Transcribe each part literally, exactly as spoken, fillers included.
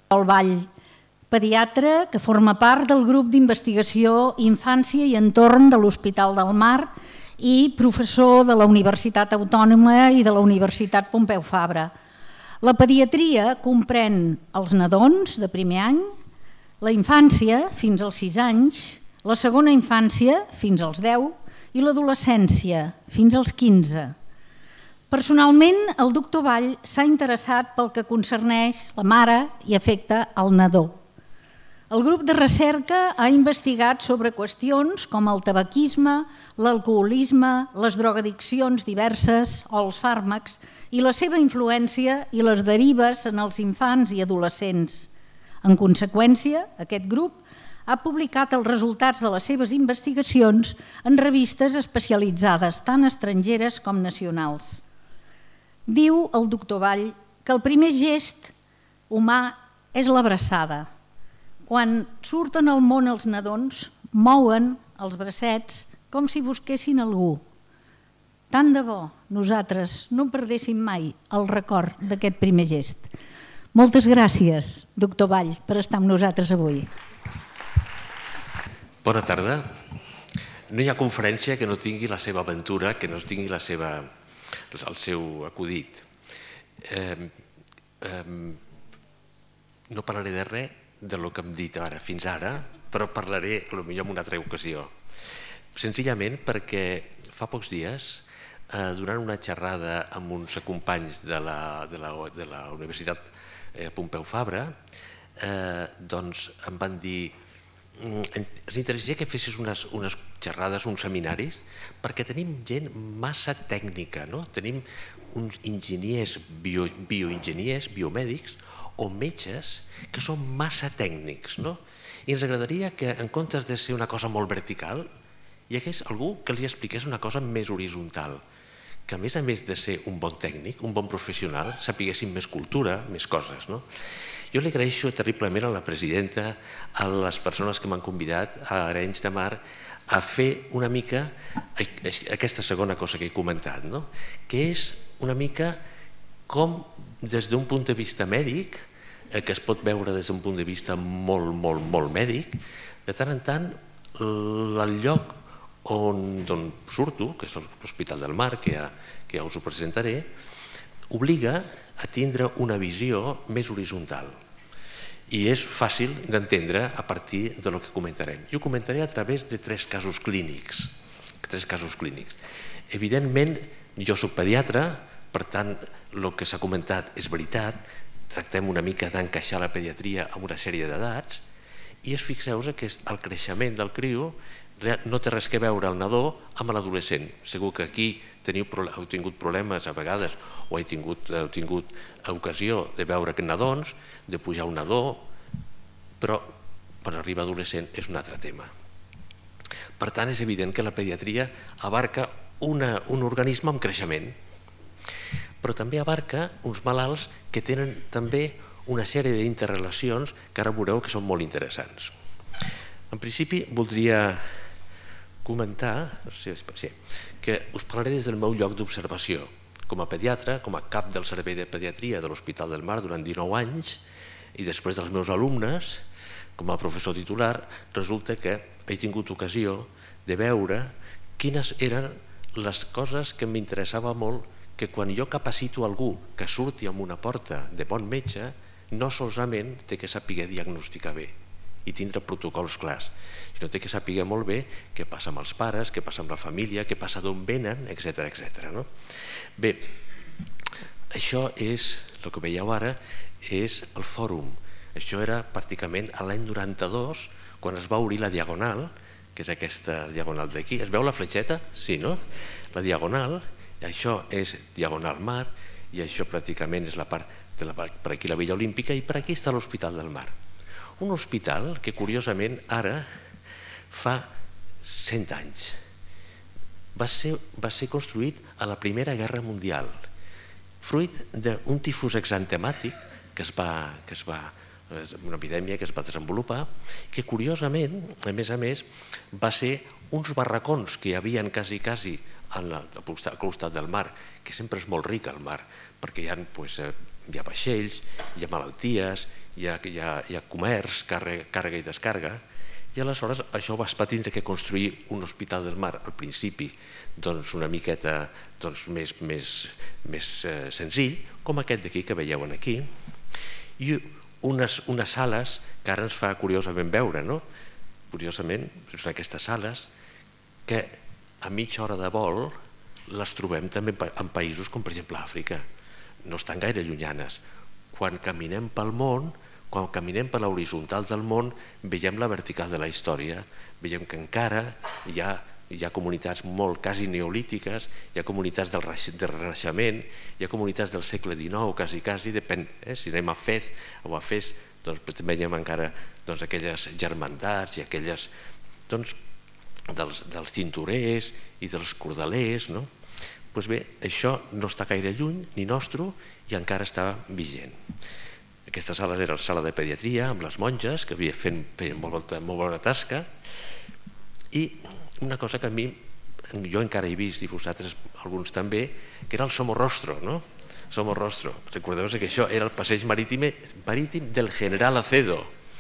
Pol Vall, pediatre que forma part del grup d'investigació Infància i Entorn de l'Hospital del Mar i professor de la Universitat Autònoma i de la Universitat Pompeu Fabra. La pediatria comprèn els nadons de primer any, la infància fins als sis anys, la segona infància fins als deu i l'adolescència fins als quinze. Personalment, el doctor Vall s'ha interessat pel que concerneix la mare i afecta el nadó. El grup de recerca ha investigat sobre qüestions com el tabaquisme, l'alcoholisme, les drogadiccions diverses o els fàrmacs i la seva influència i les derives en els infants i adolescents. En conseqüència, aquest grup ha publicat els resultats de les seves investigacions en revistes especialitzades, tant estrangeres com nacionals. Diu el doctor Vall que el primer gest humà és l'abraçada. Quan surten al món els nadons, mouen els bracets com si busquessin algú. Tant de bo nosaltres no perdéssim mai el record d'aquest primer gest. Moltes gràcies, doctor Vall, per estar amb nosaltres avui. Bona tarda. No hi ha conferència que no tingui la seva aventura, que no tingui la seva, el seu acudit. Eh, eh, no parlaré de res del que hem dit ara, fins ara, però parlaré potser en una altra ocasió. Senzillament perquè fa pocs dies, eh, durant una xerrada amb uns companys de la, de la, de la Universitat eh, Pompeu Fabra, eh, doncs em van dir ens interessaria que fessis unes, unes xerrades, uns seminaris, perquè tenim gent massa tècnica, no? Tenim uns enginyers, bio, bioenginyers, biomèdics o metges que són massa tècnics, no? I ens agradaria que en comptes de ser una cosa molt vertical hi hagués algú que els expliqués una cosa més horitzontal, que a més a més de ser un bon tècnic, un bon professional, sapiguessin més cultura, més coses, no? Jo li agraeixo terriblement a la presidenta, a les persones que m'han convidat a Arenys de Mar a fer una mica aquesta segona cosa que he comentat, no? Que és una mica com des d'un punt de vista mèdic, que es pot veure des d'un punt de vista molt, molt, molt mèdic, de tant en tant el lloc on surto, que és l'Hospital del Mar, que ja us ho presentaré, obliga a tindre una visió més horitzontal i és fàcil d'entendre a partir del que comentarem. Jo comentaré a través de tres casos clínics. Tres casos clínics. Evidentment, jo soc pediatre, per tant, el que s'ha comentat és veritat, tractem una mica d'encaixar la pediatria amb una sèrie d'edats i es fixeu-vos que el creixement del criu no té res que veure el nadó amb l'adolescent. Segur que aquí heu tingut problemes a vegades o heu tingut ocasió de veure que nadons, de pujar un nadó, però quan arriba adolescent és un altre tema. Per tant, és evident que la pediatria abarca un organisme en creixement, però també abarca uns malalts que tenen també una sèrie d'interrelacions que ara veureu que són molt interessants. En principi, voldria comentar que us parlaré des del meu lloc d'observació. Com a pediatre, com a cap del servei de pediatria de l'Hospital del Mar durant dinou anys i després dels meus alumnes, com a professor titular, resulta que he tingut ocasió de veure quines eren les coses que m'interessava molt que quan jo capacito algú que surti amb una porta de bon metge, no solament té que saber diagnosticar bé i tindre protocols clars, sinó té que saber molt bé què passa amb els pares, què passa amb la família, què passa d'on venen, etcètera, etcètera. Bé, això és, el que veieu ara, és el fòrum. Això era pràcticament l'any noranta-dos, quan es va obrir la Diagonal, que és aquesta Diagonal d'aquí. Es veu la fletxeta? Sí, no? La Diagonal, això és Diagonal Mar, i això pràcticament és la part, per aquí la Villa Olímpica, i per aquí està l'Hospital del Mar. Un hospital que, curiosament, ara fa cent anys. Va ser, va ser construït a la Primera Guerra Mundial, fruit d'un tifus exantemàtic que es va, que es va, una epidèmia que es va desenvolupar, que, curiosament, a més a més, va ser uns barracons que hi havia quasi, quasi al costat del mar, que sempre és molt ric el mar, perquè hi ha, doncs, hi ha vaixells, hi ha malalties, hi ha, hi ha, hi ha comerç, càrrega, càrrega i descàrrega, i aleshores això va tindre que construir un hospital del mar al principi doncs una miqueta doncs, més, més, més eh, senzill, com aquest d'aquí que veieu aquí, i unes, unes sales que ara ens fa curiosament veure, no? Curiosament, són aquestes sales que a mitja hora de vol les trobem també en països com per exemple Àfrica, no estan gaire llunyanes. Quan caminem pel món, quan caminem per l'horitzontal del món, veiem la vertical de la història, veiem que encara hi ha, hi ha comunitats molt quasi neolítiques, hi ha comunitats del, del Renaixement, hi ha comunitats del segle dinou, quasi, quasi, depèn, eh? Si anem a Fez o a Fez, doncs veiem encara doncs, aquelles germandats i aquelles doncs, dels, dels cinturers i dels cordalers, no? Doncs bé, això no està gaire lluny, ni nostre, i encara està vigent. Aquesta sala era la sala de pediatria, amb les monges, que feien, feien molt, molt bona tasca, i una cosa que a mi, jo encara he vist, i vosaltres alguns també, que era el Somorrostro, no? Somorrostro. Recordeu que això era el passeig marítim, marítim del general Acedo,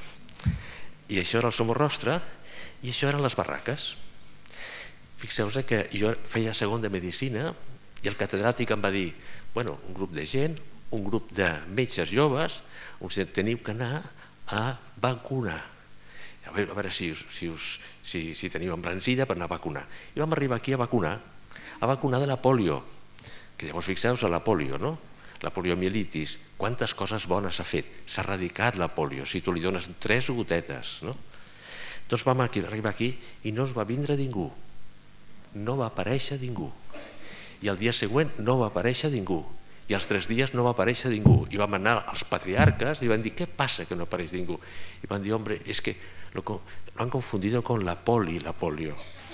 i això era el Somorrostre, i això eren les barraques. Fixeu-vos que jo feia segon de medicina i el catedràtic em va dir, bueno, un grup de gent, un grup de metges joves, us teniu que anar a vacunar. A veure, a veure si, si, us, si, si teniu embranzida per anar a vacunar. I vam arribar aquí a vacunar, a vacunar de la polio, que llavors fixeu-vos a la polio, no? La poliomielitis, quantes coses bones ha fet, s'ha erradicat la polio, si tu li dones tres gotetes, no? Doncs vam arribar aquí i no es va vindre ningú, no va aparèixer ningú, i el dia següent no va aparèixer ningú, i als tres dies no va aparèixer ningú, i vam anar als patriarques i van dir, què passa que no apareix ningú? I van dir, hombre, es que lo, lo han confundido con la poli, la polio.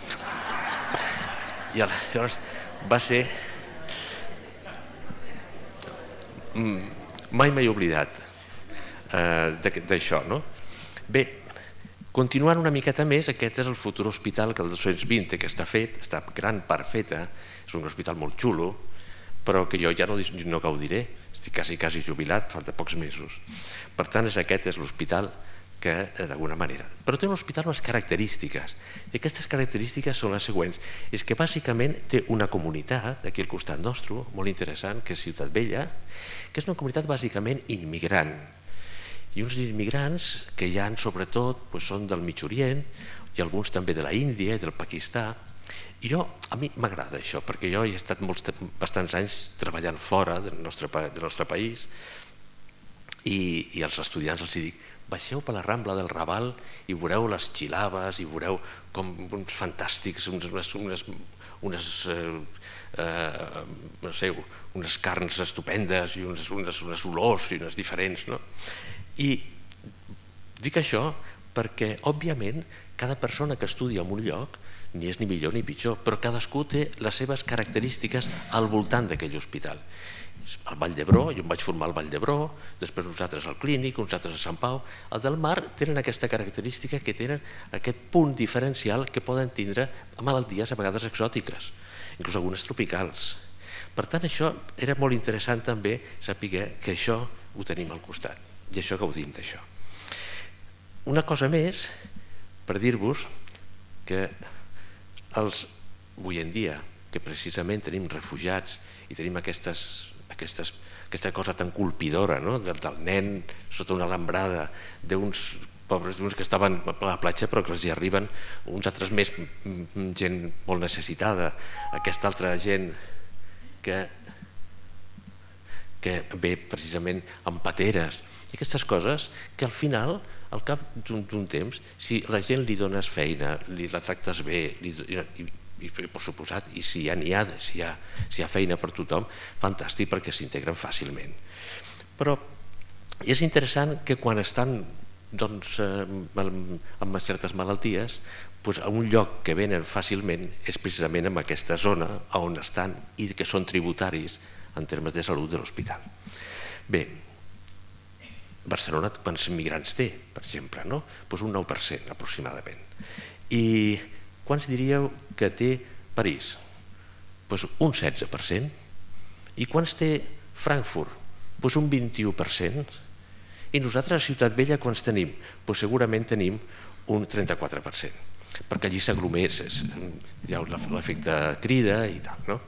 I aleshores va ser... mai m'he oblidat d'això, no? Bé, continuant una miqueta més, aquest és el futur hospital que el dos-cents vint que està fet, està gran part feta, és un hospital molt xulo, però que jo ja no, no gaudiré, estic quasi, quasi jubilat, falta pocs mesos. Per tant, aquest és l'hospital que, d'alguna manera... Però té un hospital unes característiques, i aquestes característiques són les següents. És que bàsicament té una comunitat, aquí al costat nostre, molt interessant, que és Ciutat Vella, que és una comunitat bàsicament immigrant, i uns immigrants que hi ha sobretot doncs, són del Mig Orient i alguns també de la Índia i del Pakistà. I jo, a mi m'agrada això, perquè jo he estat molts, bastants anys treballant fora del nostre, del nostre país i, i als estudiants els dic, baixeu per la Rambla del Raval i veureu les xilaves i veureu com uns fantàstics, unes, unes, unes, eh, eh, no sé, unes carns estupendes i unes, unes, unes olors i unes diferents, no? I dic això perquè, òbviament, cada persona que estudia en un lloc ni és ni millor ni pitjor, però cadascú té les seves característiques al voltant d'aquell hospital. Al Vall d'Hebron, jo em vaig formar al Vall d'Hebron, després uns altres al Clínic, uns altres a Sant Pau. El del Mar tenen aquesta característica que tenen aquest punt diferencial que poden tindre malalties a vegades exòtiques, inclús algunes tropicals. Per tant, això era molt interessant també saber que això ho tenim al costat. I això gaudim d'això. Una cosa més, per dir-vos que els, avui en dia, que precisament tenim refugiats i tenim aquestes, aquestes, aquesta cosa tan colpidora, no? del, del nen sota una alambrada, d'uns pobres d'uns que estaven a la platja però que els hi arriben uns altres més, gent molt necessitada, aquesta altra gent que, que ve precisament amb pateres, i aquestes coses que al final, al cap d'un temps, si la gent li dones feina, li la tractes bé, li, i, i per suposat, i si ja n'hi ha, si hi ha, si hi ha feina per tothom, fantàstic perquè s'integren fàcilment. Però és interessant que quan estan doncs, amb certes malalties, doncs, a un lloc que venen fàcilment és precisament en aquesta zona on estan i que són tributaris en termes de salut de l'hospital. Bé, Barcelona quants migrants té, per exemple, no? Pues un nou per cent aproximadament. I quants diríeu que té París? Pues un setze per cent. I quants té Frankfurt? Pues un vint-i-u per cent. I nosaltres a Ciutat Vella quants tenim? Doncs segurament tenim un trenta-quatre per cent, perquè allí s'aglomera, hi ha l'efecte crida i tal, no?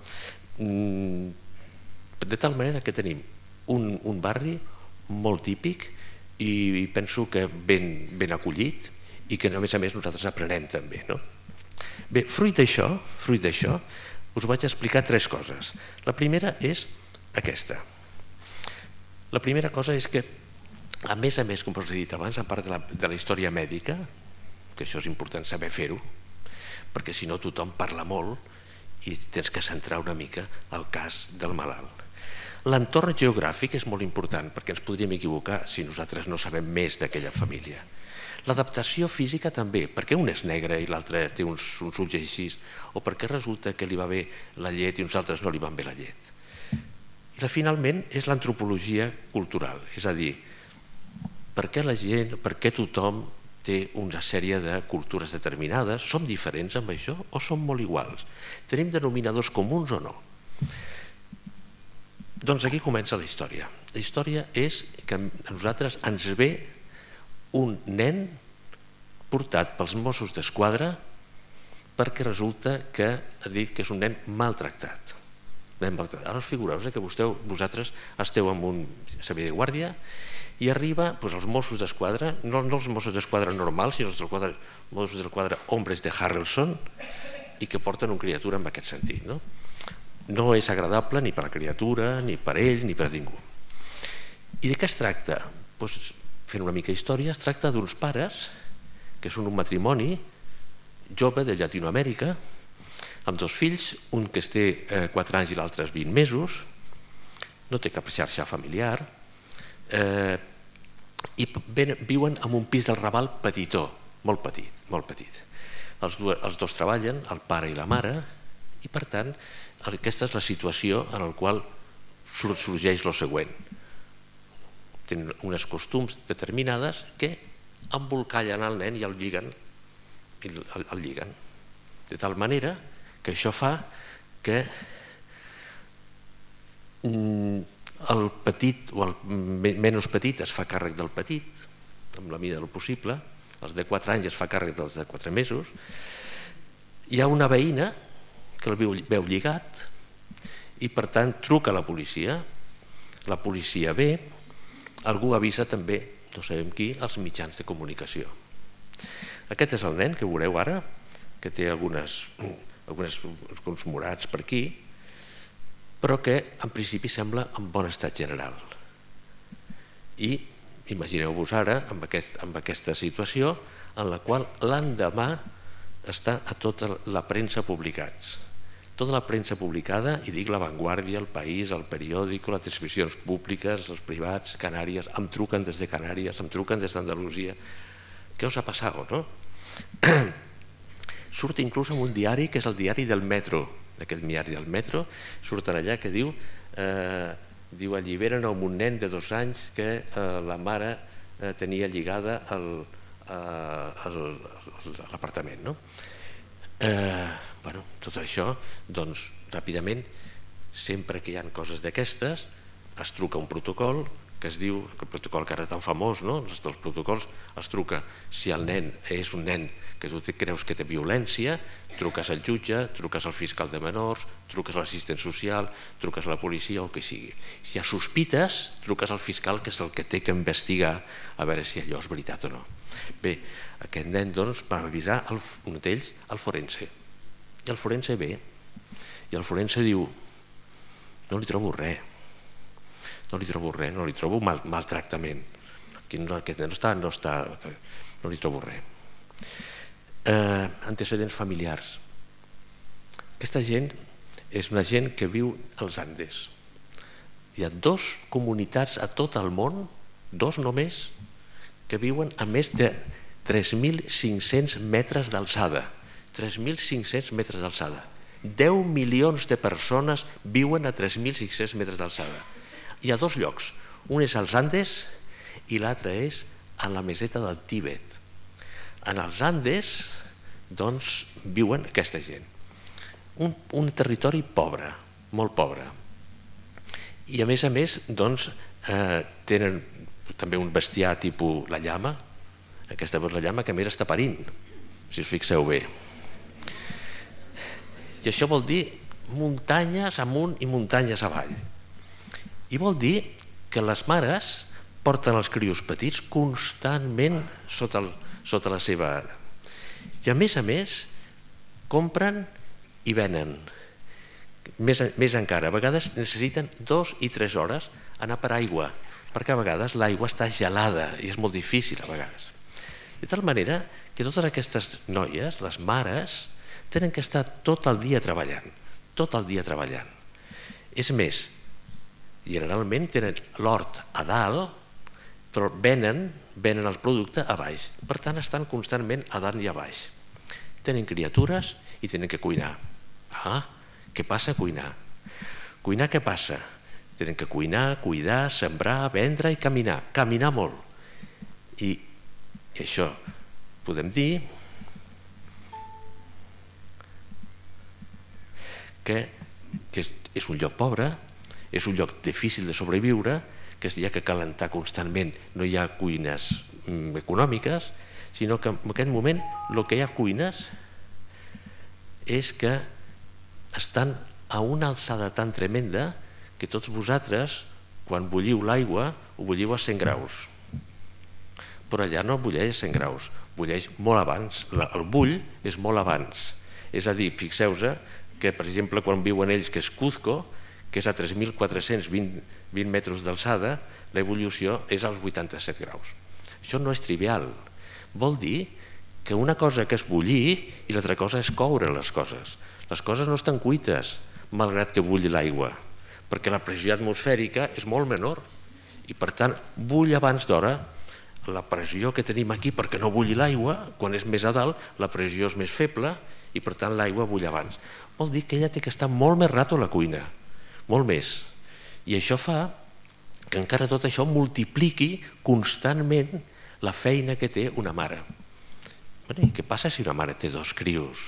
De tal manera que tenim un, un barri molt típic i penso que ben, ben acollit i que a més a més nosaltres aprenem també, no? Bé, fruit d'això, fruit d'això, us vaig explicar tres coses. La primera és aquesta. La primera cosa és que, a més a més, com us he dit abans, a part de la, de la història mèdica, que això és important saber fer-ho, perquè si no tothom parla molt i tens que centrar una mica el cas del malalt. L'entorn geogràfic és molt important perquè ens podríem equivocar si nosaltres no sabem més d'aquella família. L'adaptació física també, perquè un és negre i l'altre té uns, uns ulls així, o perquè resulta que li va bé la llet i uns altres no li van bé la llet. I finalment és l'antropologia cultural, és a dir, per què la gent, per què tothom té una sèrie de cultures determinades, som diferents amb això o som molt iguals? Tenim denominadors comuns o no? Doncs aquí comença la història. La història és que a nosaltres ens ve un nen portat pels Mossos d'Esquadra perquè resulta que ha dit que és un nen maltractat. Ara us figureu que vosaltres esteu en un servei de guàrdia i arriba els Mossos d'Esquadra, no els Mossos d'Esquadra normals, sinó els Mossos d'Esquadra hombres de Harrelson i que porten una criatura en aquest sentit. No és agradable ni per la criatura, ni per ells, ni per ningú. I de què es tracta? Doncs fent una mica història, es tracta d'uns pares que són un matrimoni jove de Llatinoamèrica amb dos fills, un que té quatre anys i l'altre vint mesos, no té cap xarxa familiar i viuen en un pis del Raval petitó, molt petit, molt petit. Els dos treballen, el pare i la mare, i per tant aquesta és la situació en la qual sorgeix el següent. Tenen unes costums determinades que embolcallen el nen i el lliguen, el lliguen. De tal manera que això fa que el petit o el menys petit es fa càrrec del petit, amb la mida del possible, els de quatre anys es fa càrrec dels de quatre mesos. Hi ha una veïna que el veu lligat i per tant truca a la policia, la policia ve, algú avisa també, no sabem qui, als mitjans de comunicació. Aquest és el nen que veureu ara, que té alguns morats per aquí, però que en principi sembla en bon estat general. I imagineu-vos ara amb aquesta situació en la qual l'endemà està a tota la premsa publicats. Tota la premsa publicada, i dic La Vanguardia, El País, El Periódico, les televisions públiques, els privats, Canàries, em truquen des de Canàries, em truquen des d'Andalusia. Què us ha passat, no? Surt inclús en un diari que és el diari del Metro, d'aquest diari del Metro, surten allà que diu diu alliberen un nen de dos anys que la mare tenia lligada a l'apartament, no? Bueno, tot això, doncs, ràpidament, sempre que hi ha coses d'aquestes, es truca un protocol que es diu, el protocol que ara tan famós, no? Els protocols, es truca si el nen és un nen que tu creus que té violència, truques al jutge, truques al fiscal de menors, truques a l'assistent social, truques a la policia o el que sigui. Si hi ha sospites, truques al fiscal, que és el que té que investigar a veure si allò és veritat o no. Bé, aquest nen, doncs, va avisar un d'ells al forense. I el forense ve, i el forense diu, no li trobo res, no li trobo res, no li trobo maltractament. Aquest nen no està, no li trobo res. Antecedents familiars. Aquesta gent és una gent que viu als Andes. Hi ha dos comunitats a tot el món, dos només, que viuen a més de tres mil cinc-cents metres d'alçada. tres mil cinc-cents metres d'alçada. deu milions de persones viuen a tres mil cinc-cents metres d'alçada. Hi ha dos llocs. Un és als Andes i l'altre és a la meseta del Tíbet. En els Andes, doncs, viuen aquesta gent. Un territori pobre, molt pobre. I a més a més, doncs, tenen també un bestiar tipus la llama, aquesta és la llama que a més està parint, si us fixeu bé. I això vol dir muntanyes amunt i muntanyes avall. I vol dir que les mares porten els crios petits constantment sota, el, sota la seva ara. I a més a més compren i venen. Més, més encara, a vegades necessiten dos i tres hores anar per aigua, perquè a vegades l'aigua està gelada i és molt difícil a vegades. De tal manera que totes aquestes noies, les mares, tenen que estar tot el dia treballant, tot el dia treballant. És més, generalment tenen l'hort a dalt, però venen, venen el producte a baix. Per tant, estan constantment a dalt i a baix. Tenen criatures i tenen que cuinar. Ah, què passa a cuinar? Cuinar què passa? Tenen que cuinar, cuidar, sembrar, vendre i caminar. Caminar molt. I això podem dir que, que és, és un lloc pobre, és un lloc difícil de sobreviure, que hi ha que calentar constantment, no hi ha cuines mm, econòmiques, sinó que en aquest moment el que hi ha cuines és que estan a una alçada tan tremenda que tots vosaltres, quan bulliu l'aigua, ho bulliu a cent graus. Però allà no bulleix a cent graus, bulleix molt abans, el bull és molt abans. És a dir, fixeu-vos que, per exemple, quan viuen ells, que és Cuzco, que és a tres mil quatre-cents vint metres d'alçada, l'evolució és als vuitanta-set graus. Això no és trivial. Vol dir que una cosa que és bullir i l'altra cosa és coure les coses. Les coses no estan cuites, malgrat que bulli l'aigua, perquè la pressió atmosfèrica és molt menor i, per tant, bull abans d'hora. La pressió que tenim aquí perquè no bulli l'aigua, quan és més a dalt, la pressió és més feble i, per tant, l'aigua bull abans. Vol dir que ella té que estar molt més rato a la cuina, molt més. I això fa que encara tot això multipliqui constantment la feina que té una mare. I què passa si una mare té dos crios?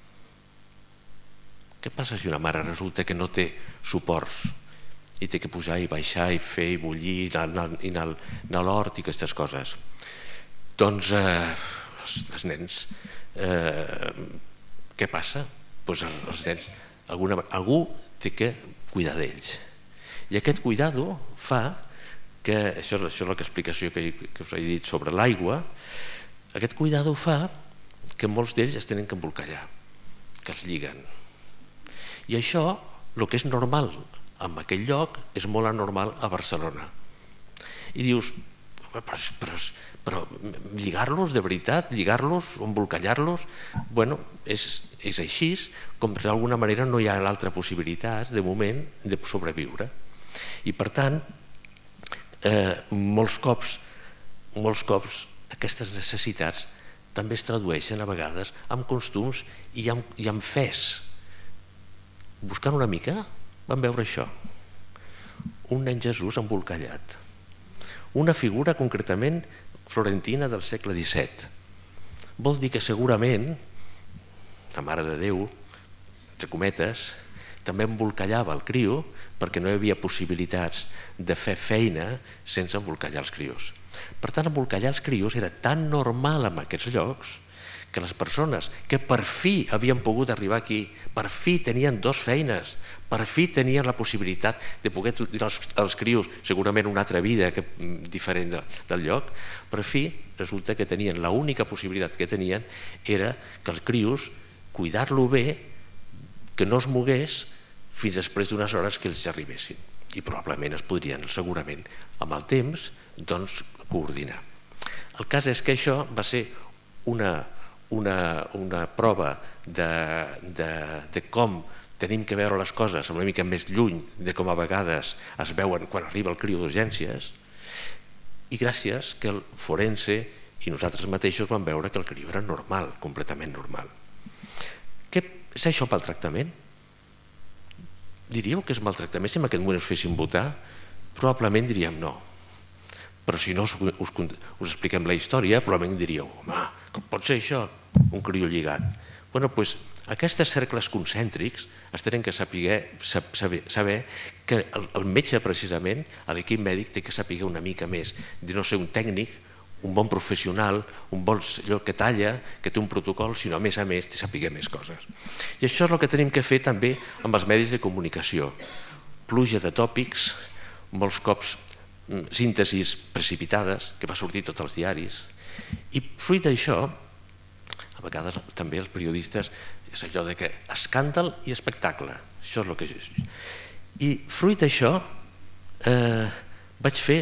Què passa si una mare resulta que no té suports i té que pujar i baixar i fer i bullir i anar, anar, anar a l'hort i aquestes coses? Doncs eh, els, els nens, eh, què passa? Doncs els nens, alguna, algú té que cuidar d'ells. I aquest cuidado fa que, això, això és l'explicació que, que us he dit sobre l'aigua, aquest cuidado fa que molts d'ells es tenen que embolcallar, que els lliguen. I això, el que és normal en aquell lloc, és molt anormal a Barcelona. I dius, però, però, però lligar-los de veritat, lligar-los, embolcallar-los, bueno, és, és així, com d'alguna manera no hi ha l'altra possibilitat, de moment, de sobreviure. I per tant, eh, molts cops, molts cops aquestes necessitats també es tradueixen a vegades amb costums i amb, i amb fes. Buscant una mica, vam veure això. Un nen Jesús embolcallat. Una figura concretament florentina del segle disset. Vol dir que segurament la Mare de Déu, entre cometes, també embolcallava el criu perquè no hi havia possibilitats de fer feina sense embolcallar els crios. Per tant, embolcallar els crios era tan normal en aquests llocs que les persones que per fi havien pogut arribar aquí, per fi tenien dos feines, per fi tenien la possibilitat de poder dir als, als crios segurament una altra vida que, diferent de, del lloc, per fi resulta que tenien, l'única possibilitat que tenien era que els crios cuidar-lo bé, que no es mogués fins després d'unes hores que ells arribessin. I probablement es podrien, segurament, amb el temps, doncs, coordinar. El cas és que això va ser una, una, una prova de, de, de com tenim que veure les coses una mica més lluny de com a vegades es veuen quan arriba el criu d'urgències, i gràcies que el forense i nosaltres mateixos vam veure que el criu era normal, completament normal. Què és això pel tractament? Diríeu que és maltractament? Si en aquest moment us fessin votar, probablement diríem no. Però si no us, us, us expliquem la història, probablement diríeu, home, com pot ser això, un criu lligat? Bueno, doncs Aquests cercles concèntrics es tenen que saber, saber que el metge, precisament, l'equip mèdic té que saber una mica més, de no ser un tècnic, un bon professional, un bon que talla, que té un protocol, sinó a més a més de saber més coses. I això és el que tenim que fer també amb els medis de comunicació. Pluja de tòpics, molts cops síntesis precipitades, que va sortir tots els diaris, i fruit d'això, a vegades també els periodistes, és allò de que escàndol i espectacle, això és el que és. I fruit d'això eh, vaig fer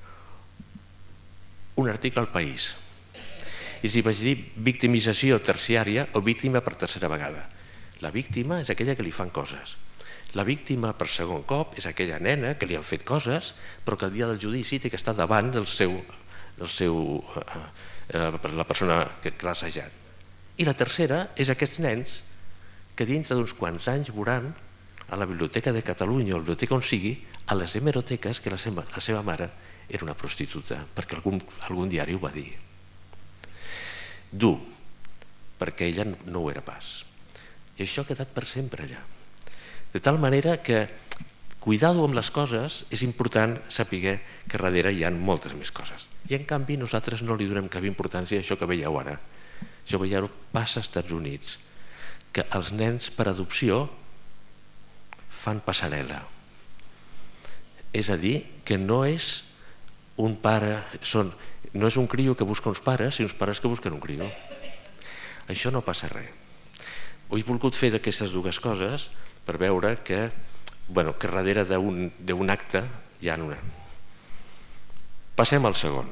un article al País i s'hi vaig dir victimització terciària o víctima per tercera vegada. La víctima és aquella que li fan coses. La víctima per segon cop és aquella nena que li han fet coses però que el dia del judici té que estar davant del seu, del seu eh, la persona que l'ha assajat. I la tercera és aquests nens que dintre d'uns quants anys veuran a la Biblioteca de Catalunya o a la biblioteca on sigui, a les hemeroteques, que la seva, la seva mare era una prostituta, perquè algun, algun diari ho va dir. Dur, perquè ella no ho era pas. I això ha quedat per sempre allà. De tal manera que cuidado amb les coses és important saber que darrere hi ha moltes més coses. I en canvi nosaltres no li donem cap importància a això que veieu ara. Això veieu passa als Estats Units, que els nens per adopció fan passarel·la. És a dir, que no és un pare, són, no és un criu que busca uns pares, sinó uns pares que busquen un criu. Això no passa res. Ho he volgut fer d'aquestes dues coses per veure que, bueno, que darrere d'un acte hi ha una. Passem al segon.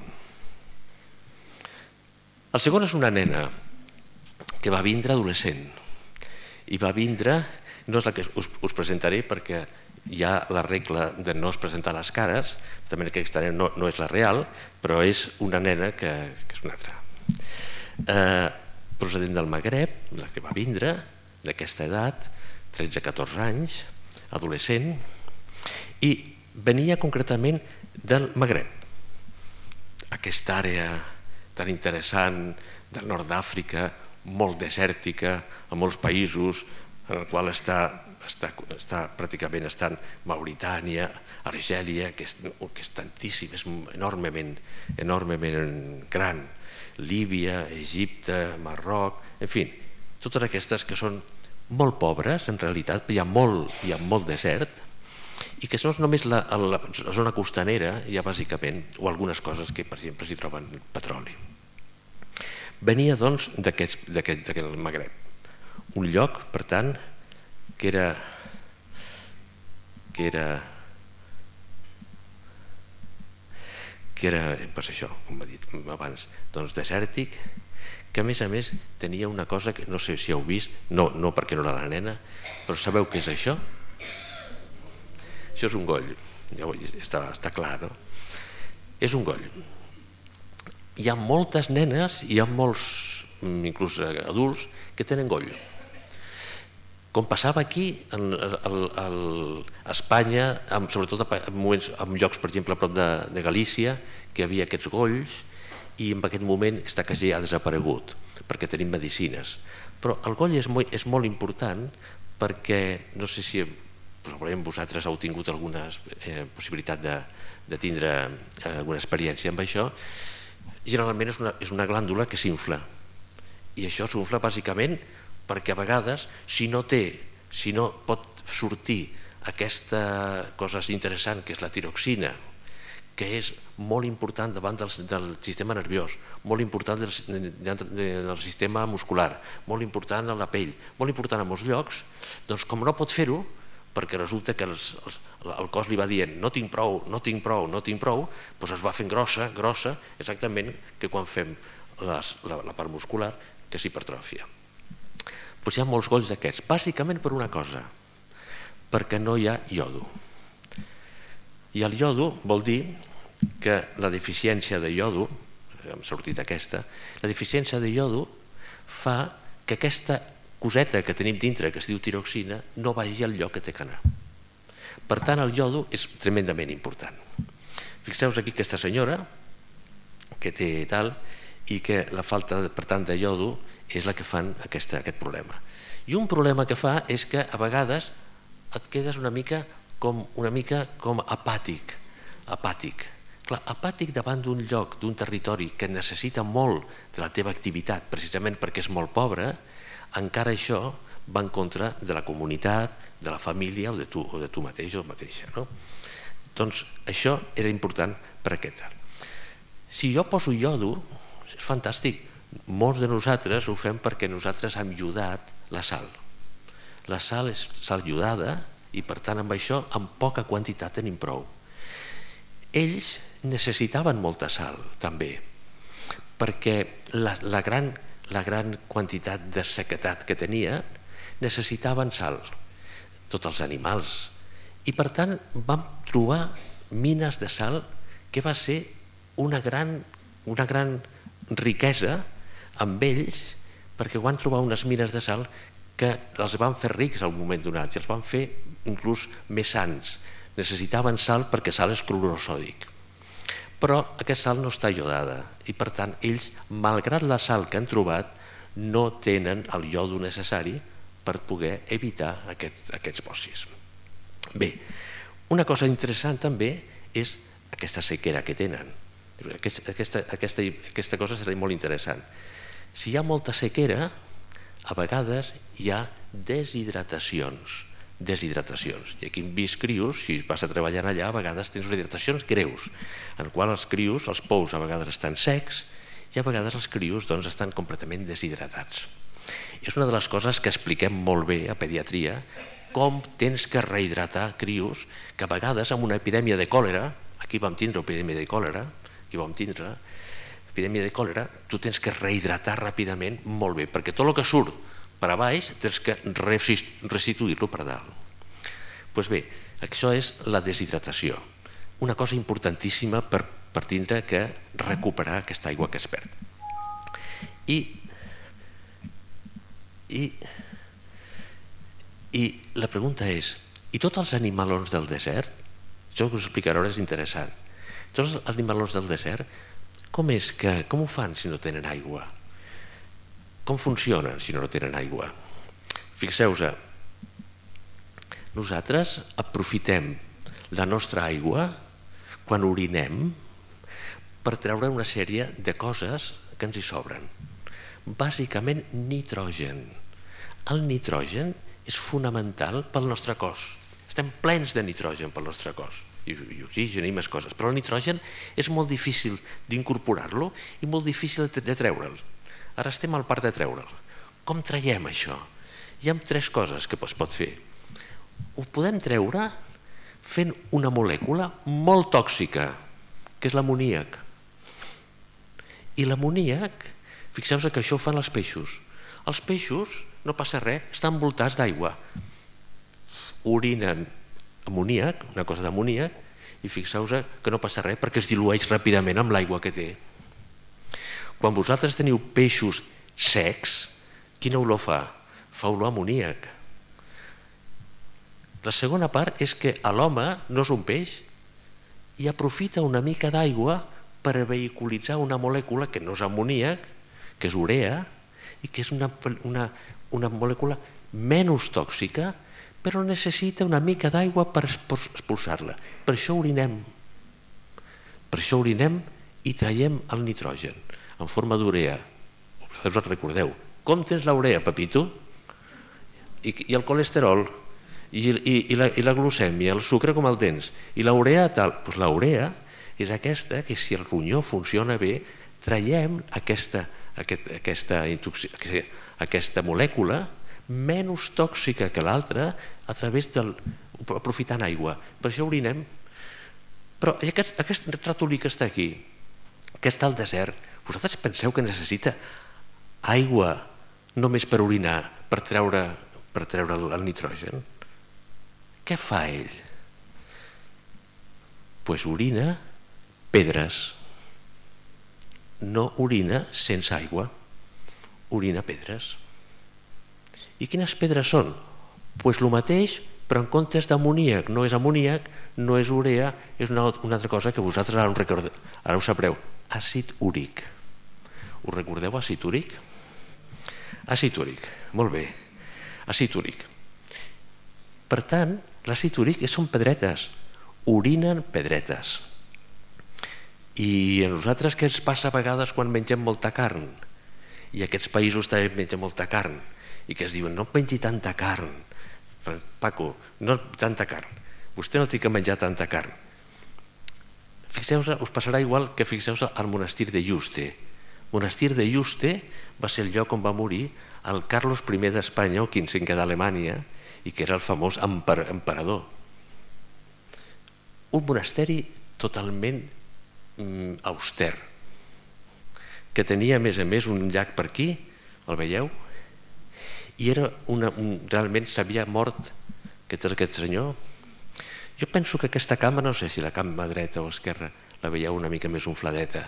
El segon és una nena que va vindre adolescent i va vindre, no és la que us, us presentaré perquè hi ha la regla de no es presentar les cares, també que aquesta nena no, no és la real, però és una nena que, que és una altra. Eh, procedent del Magreb, la que va vindre, d'aquesta edat, tretze a catorze anys, adolescent, i venia concretament del Magreb, aquesta àrea tan interessant del nord d'Àfrica, molt desèrtica, a molts països, en el qual està, està, està pràcticament estan Mauritània, Argèlia, que és, que és tantíssim, és enormement, enormement gran, Líbia, Egipte, Marroc, en fi, totes aquestes que són molt pobres, en realitat, hi ha molt, hi ha molt desert, i que no és només la, la, la zona costanera, hi ha bàsicament, o algunes coses que, per exemple, s'hi troben petroli. Venia, doncs, d'aquest Magreb. Un lloc, per tant, que era, que era, que era, pues això, com he dit abans, doncs desèrtic, que a més a més tenia una cosa que no sé si heu vist, no, no perquè no era la nena, però sabeu què és això? Això és un goll, ja està, està clar, no? És un goll. Hi ha moltes nenes, hi ha molts, inclús adults, que tenen goll. Com passava aquí, a Espanya, sobretot en llocs, per exemple, a prop de Galícia, que hi havia aquests golls, i en aquest moment està quasi ha desaparegut, perquè tenim medicines. Però el goll és molt, és molt important perquè, no sé si probablement vosaltres heu tingut alguna eh, possibilitat de, de tindre eh, alguna experiència amb això, generalment és una, és una glàndula que s'infla. I això s'infla bàsicament perquè a vegades, si no té, si no pot sortir aquesta cosa interessant que és la tiroxina, que és molt important davant del, del sistema nerviós, molt important del, del sistema muscular, molt important a la pell, molt important a molts llocs, doncs com no pot fer-ho, perquè resulta que els, els, el cos li va dient no tinc prou, no tinc prou, no tinc prou, doncs es va fent grossa, grossa, exactament que quan fem les, la, la part muscular que s'hipertròfia. Doncs hi ha molts golls d'aquests, bàsicament per una cosa, perquè no hi ha iodo. I el iodo vol dir que la deficiència de iodo, hem sortit aquesta, la deficiència de iodo fa que aquesta coseta que tenim dintre, que es diu tiroxina, no vagi al lloc que té que anar. Per tant, el iodo és tremendament important. Fixeu-vos aquí aquesta senyora que té tal i que la falta, per tant, de iodo és la que fan aquesta, aquest problema. I un problema que fa és que a vegades et quedes una mica com, una mica com apàtic, apàtic. Clar, apàtic davant d'un lloc, d'un territori que necessita molt de la teva activitat, precisament perquè és molt pobre, encara això va en contra de la comunitat, de la família o de tu, o de tu mateix o mateixa. No? Doncs això era important per aquest. Si jo poso iodo, és fantàstic. Molts de nosaltres ho fem perquè nosaltres hem iodiat la sal. La sal és sal iodada i per tant amb això en poca quantitat tenim prou. Ells necessitaven molta sal també perquè la, la, gran, la gran quantitat de sequedat que tenia necessitaven sal, tots els animals, i per tant vam trobar mines de sal que va ser una gran, una gran riquesa amb ells, perquè van trobar unes mines de sal que els van fer rics al moment donat i els van fer inclús més sans. Necessitaven sal perquè sal és clorur sòdic. Però aquesta sal no està iodada i per tant ells, malgrat la sal que han trobat, no tenen el iodo necessari per poder evitar aquests, aquests bocis. Bé, una cosa interessant també és aquesta sequera que tenen. Aquesta, aquesta, aquesta, aquesta cosa serà molt interessant. Si hi ha molta sequera, a vegades hi ha deshidratacions. Deshidratacions. I aquí hem vist crios, si vas a treballar allà, a vegades tens deshidratacions greus, en qual els crios, els pous a vegades estan secs i a vegades els crios doncs, estan completament deshidratats. És una de les coses que expliquem molt bé a pediatria, com tens que rehidratar crios que a vegades amb una epidèmia de còlera, aquí vam tindre epidèmia de còlera, aquí vam tindre epidèmia de còlera, tu tens que rehidratar ràpidament molt bé, perquè tot el que surt per a baix tens que restituir-lo per dalt. Doncs bé, això és la deshidratació, una cosa importantíssima per, per tindre que recuperar aquesta aigua que es perd. I, i, i la pregunta és, i tots els animalons del desert, això que us explicaré ara és interessant, tots els animalons del desert, com és que, com ho fan si no tenen aigua? Com funcionen si no tenen aigua? Fixeu-vos, nosaltres aprofitem la nostra aigua quan orinem per treure una sèrie de coses que ens hi sobren. Bàsicament nitrogen. El nitrogen és fonamental pel nostre cos. Estem plens de nitrogen pel nostre cos. I oxigen i més coses, però el nitrogen és molt difícil d'incorporar-lo i molt difícil de treure'l. Ara estem al part de treure'l. Com traiem això? Hi ha tres coses que es pot fer. Ho podem treure fent una molècula molt tòxica, que és l'amoníac. I l'amoníac, fixeu-vos que això ho fan els peixos. Els peixos, no passa res, estan envoltats d'aigua. Orinen amoníac, una cosa d'amoníac, i fixeu-vos que no passa res perquè es dilueix ràpidament amb l'aigua que té. Quan vosaltres teniu peixos secs, quina olor fa? Fa olor amoníac. La segona part és que l'home no és un peix i aprofita una mica d'aigua per vehiculitzar una molècula que no és amoníac, que és urea, i que és una, una, una molècula menys tòxica, però necessita una mica d'aigua per expulsar-la. Per això orinem. Per això orinem i traiem el nitrogen en forma d'urea. Us recordeu. Com tens la urea, Pepito? I, i el colesterol, i, i, i, la, i la glucèmia, el sucre com el tens? I la urea tal? Pues la urea és aquesta que si el ronyó funciona bé, traiem aquesta, aquest, aquesta, aquesta, aquesta molècula menys tòxica que l'altra a través del... aprofitant aigua. Per això orinem. Però aquest, aquest ratolí que està aquí, que està al desert, vosaltres penseu que necessita aigua només per orinar, per treure, per treure el nitrogen? Què fa ell? Doncs orina pedres. No orina sense aigua, orina pedres. I quines pedres són? Doncs el mateix, però en comptes d'amoníac no és amoníac, no és urea, és una, una altra cosa que vosaltres ara, recordeu, ara ho sabreu, àcid úric. Us recordeu àcid úric? Àcid úric, molt bé. àcid úric. Per tant, l'àcid úric són pedretes, orinen pedretes. I a nosaltres què ens passa a vegades quan mengem molta carn? I aquests països també mengen molta carn, i que es diuen, no mengi tanta carn. Paco, no tanta carn. Vostè no té que menjar tanta carn. Fixeu-vos, us passarà igual que fixeu-vos al monestir de Yuste. El monestir de Yuste va ser el lloc on va morir el Carlos primer d'Espanya, o quinze d'Alemanya, i que era el famós emperador. Un monasteri totalment auster, que tenia a més a més un llac per aquí, el veieu? I era una, un, realment s'havia mort aquest senyor. Jo penso que aquesta cama, no sé si la cama dreta o esquerra la veieu una mica més infladeta.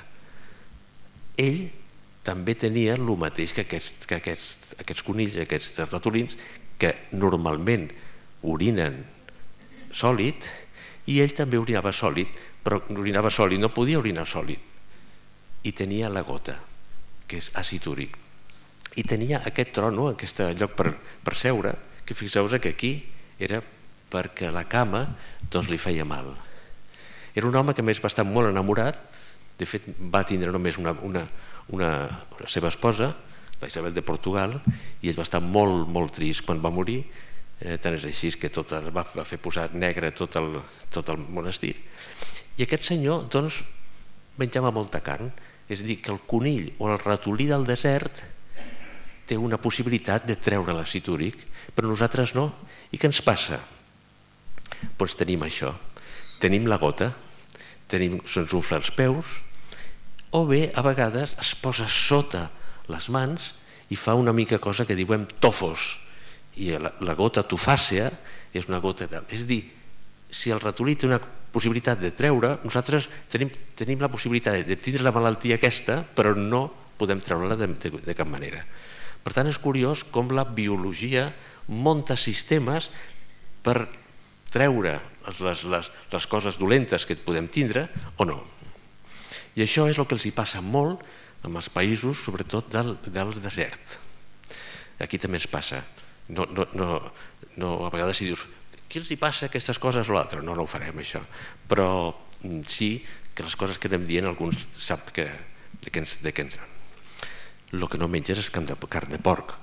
Ell també tenia el mateix que aquests, que aquests, aquests conills, aquests ratolins, que normalment orinen sòlid, i ell també orinava sòlid, però orinava sòlid, no podia orinar sòlid. I tenia la gota, que és àcid úric. I tenia aquest trono, aquest lloc per, per seure, que fixeu-vos que aquí era perquè la cama doncs, li feia mal. Era un home que més va estar molt enamorat, de fet va tindre només una, una, una, una seva esposa, la Isabel de Portugal, i ell va estar molt, molt trist quan va morir, eh, tant és així que tot el, va, va fer posar negre tot el, tot el monestir. I aquest senyor doncs, menjava molta carn, és a dir, que el conill o el ratolí del desert té una possibilitat de treure l'àcid úric, però nosaltres no. I què ens passa? Doncs tenim això, tenim la gota, tenim, se'ns ufla els peus, o bé a vegades es posa sota les mans i fa una mica cosa que diuen tofos, i la, la gota tofàcea és una gota de... És a dir, si el ratolí té una possibilitat de treure, nosaltres tenim, tenim la possibilitat de tindre la malaltia aquesta, però no podem treure-la de, de, de cap manera. Per tant, és curiós com la biologia munta sistemes per treure les, les, les coses dolentes que podem tindre o no. I això és el que els hi passa molt en els països, sobretot del, del desert. Aquí també ens passa. No, no, no, no, a vegades si dius, què els hi passa aquestes coses o l'altre? No, no ho farem, això. Però sí que les coses que anem dient, alguns sap que, de què ens... De què ens el que no menges és carn de, carn de porc.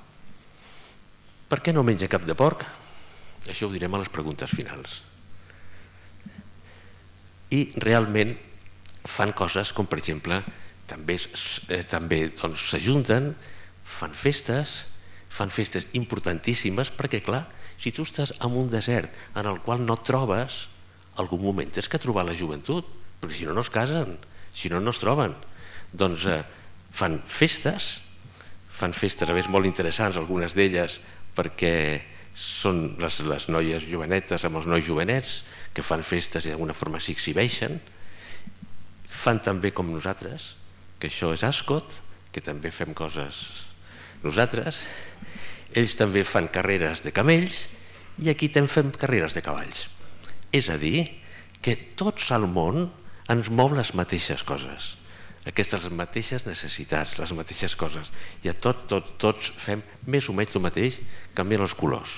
Per què no menja cap de porc? Això ho direm a les preguntes finals. I realment fan coses com, per exemple, també, eh, també doncs, s'ajunten, fan festes, fan festes importantíssimes, perquè, clar, si tu estàs en un desert en el qual no trobes, algun moment tens que trobar la joventut, perquè si no, no es casen, si no, no es troben. Doncs eh, fan festes, fan festes a més molt interessants, algunes d'elles, perquè són les, les noies jovenetes amb els nois jovenets, que fan festes i d'alguna forma s'exhibeixen. Fan també com nosaltres, que això és Ascot, que també fem coses nosaltres. Ells també fan carreres de camells i aquí també fem carreres de cavalls. És a dir, que tots al món ens mou les mateixes coses, aquestes mateixes necessitats, les mateixes coses. I a tot, tot, tots fem més o menys el mateix, canviant els colors.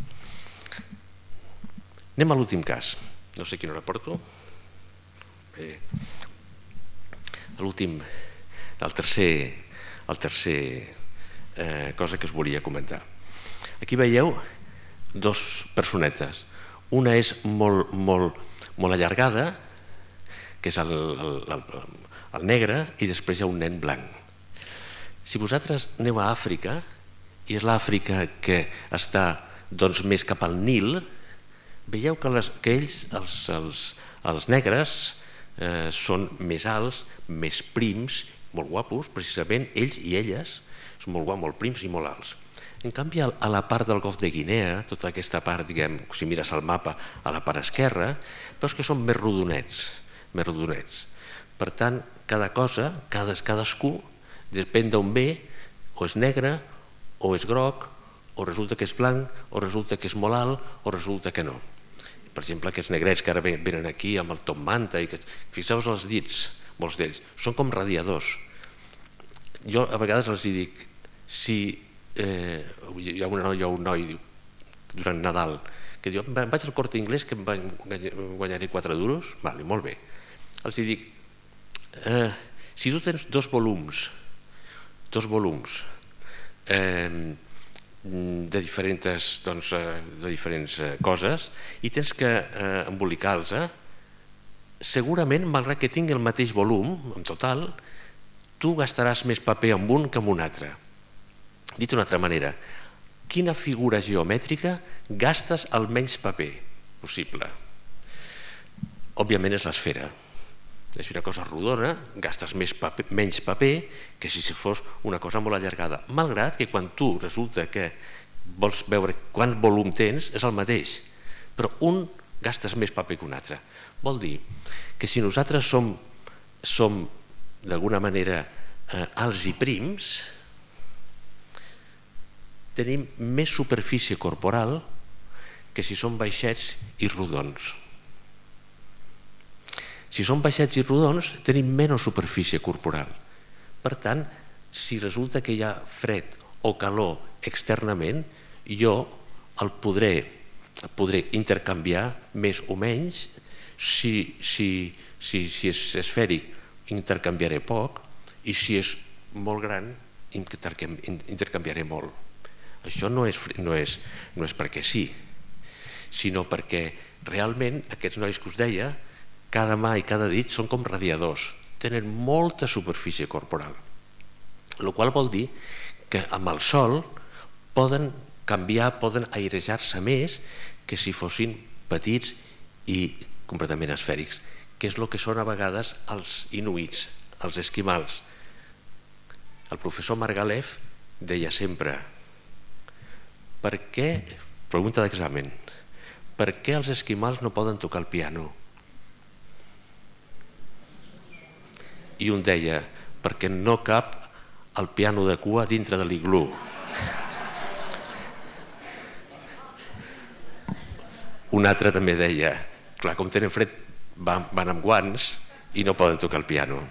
Anem a l'últim cas. No sé quina hora porto. Bé. L'últim, el tercer, el tercer eh, cosa que us volia comentar. Aquí veieu dos personetes. Una és molt, molt, molt allargada, que és el, el, el, el negre, i després hi ha un nen blanc. Si vosaltres aneu a Àfrica, i és l'Àfrica que està doncs, més cap al Nil, veieu que, les, que ells, els, els, els negres, eh, són més alts, més prims, molt guapos, precisament ells i elles són molt guapos, molt prims i molt alts. En canvi, a la part del Golf de Guinea, tota aquesta part, diguem, si mires el mapa a la part esquerra, veus que són més rodonets, més rodonets. Per tant, cada cosa, cada, cadascú, depèn d'on ve, o és negre, o és groc, o resulta que és blanc, o resulta que és molt alt, o resulta que no. Per exemple, aquests negrets que ara venen aquí amb el top manta, i que, fixeu-vos els dits, molts d'ells, són com radiadors. Jo a vegades els dic, si eh, hi ha una noia o un noi, diu, durant Nadal, que diu, vaig al Corte Inglés que em guanyaré quatre duros, vale, molt bé. Els dic, eh, si tu tens dos volums, dos volums eh, de diferents, doncs, de diferents coses i tens que eh, embolicar-los, eh, segurament, malgrat que tingui el mateix volum, en total, tu gastaràs més paper amb un que amb un altre. Dit d'una altra manera, quina figura geomètrica gastes el menys paper possible? Òbviament és l'esfera. És una cosa rodona, gastes més paper, menys paper que si fos una cosa molt allargada. Malgrat que quan tu resulta que vols veure quant volum tens, és el mateix, però un gastes més paper que un altre. Vol dir que si nosaltres som, som d'alguna manera eh, alts i prims, tenim més superfície corporal que si som baixets i rodons. Si som baixets i rodons, tenim menys superfície corporal. Per tant, si resulta que hi ha fred o calor externament, jo el podré, el podré intercanviar més o menys. Si, si, si, si és esfèric, intercanviaré poc, i si és molt gran, intercanviaré molt. Això no és, no és, no és perquè sí, sinó perquè realment aquests nois que us deia, cada mà i cada dit són com radiadors, tenen molta superfície corporal, el qual vol dir que amb el sol poden canviar, poden airejar-se més que si fossin petits i completament esfèrics, que és el que són a vegades els inuits, els esquimals. El professor Margalef deia sempre, per què, pregunta d'examen, per què els esquimals no poden tocar el piano? I un deia, perquè no cap el piano de cua dintre de l'iglú. Un altre també deia, clar, com tenen fred van, van amb guants i no poden tocar el piano.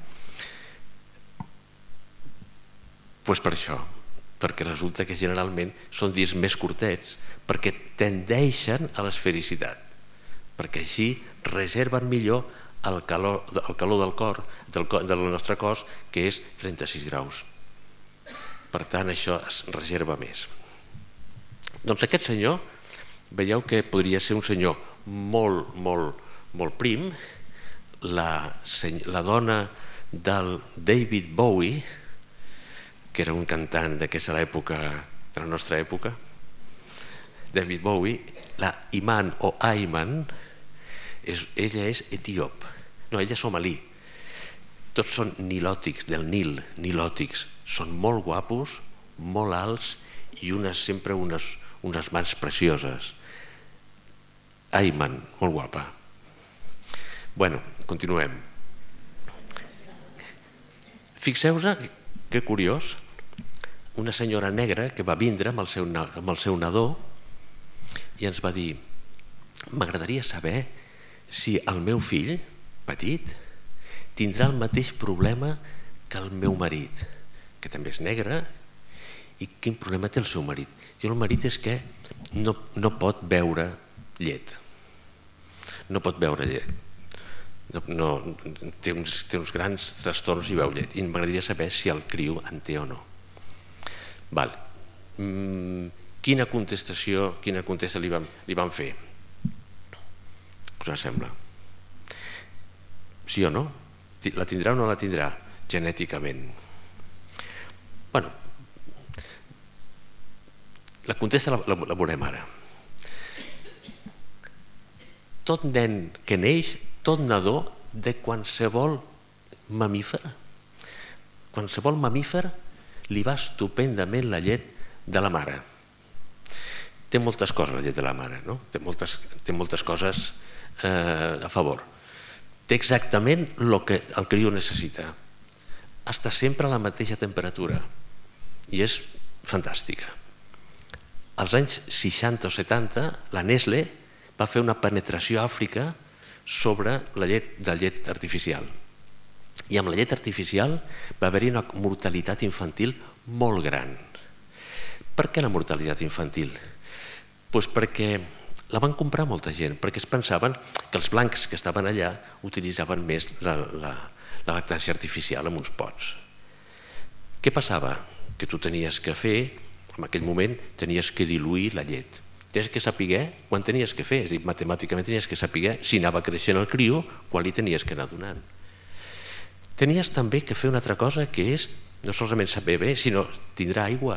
Doncs per això, perquè resulta que generalment són dies més curtets, perquè tendeixen a l'esfericitat, perquè així reserven millor el calor, el calor del cor, del, del nostre cos, que és trenta-sis graus. Per tant, això es reserva més. Doncs aquest senyor, veieu que podria ser un senyor molt, molt, molt prim. La, la dona del David Bowie, que era un cantant d'aquesta època, de la nostra època, David Bowie, la Iman o Ayman, és, ella és etíop, no, ella és somalí. Tots són nilòtics, del Nil, nilòtics. Són molt guapos, molt alts i unes, sempre unes, unes mans precioses. Ayman, molt guapa. Bueno, continuem. Fixeu-vos que curiós, una senyora negra que va vindre amb el seu, amb el seu nadó i ens va dir, m'agradaria saber si el meu fill, petit, tindrà el mateix problema que el meu marit, que també és negre, i quin problema té el seu marit? I el marit és que no, no pot beure llet. No pot beure llet. No, no, té, uns, té uns grans trastorns i beu llet. I m'agradaria saber si el criu en té o no. Val. Mm, quina contestació, quina contesta li vam, li vam fer? Us sembla? Sí o no? La tindrà o no la tindrà genèticament? Bueno, la contesta la, la, la veurem ara. Tot nen que neix, tot nadó de qualsevol mamífer, qualsevol mamífer li va estupendament la llet de la mare. Té moltes coses la llet de la mare, no? Té moltes, té moltes coses eh, a favor. Té exactament el que el criu necessita. Està sempre a la mateixa temperatura i és fantàstica. Als anys seixanta o setanta, la Nestlé va fer una penetració a Àfrica sobre la llet, de llet artificial. I amb la llet artificial va haver-hi una mortalitat infantil molt gran. Per què la mortalitat infantil? Doncs perquè la van comprar molta gent, perquè es pensaven que els blancs que estaven allà utilitzaven més la, la, la lactància artificial en uns pots. Què passava? Que tu tenies que fer, en aquell moment, tenies que diluir la llet. Tenies que saber quan tenies que fer, és a dir, matemàticament tenies que saber si anava creixent el criu, quan li tenies que anar donant. Tenies també que fer una altra cosa, que és no solament saber bé, sinó tindrà aigua.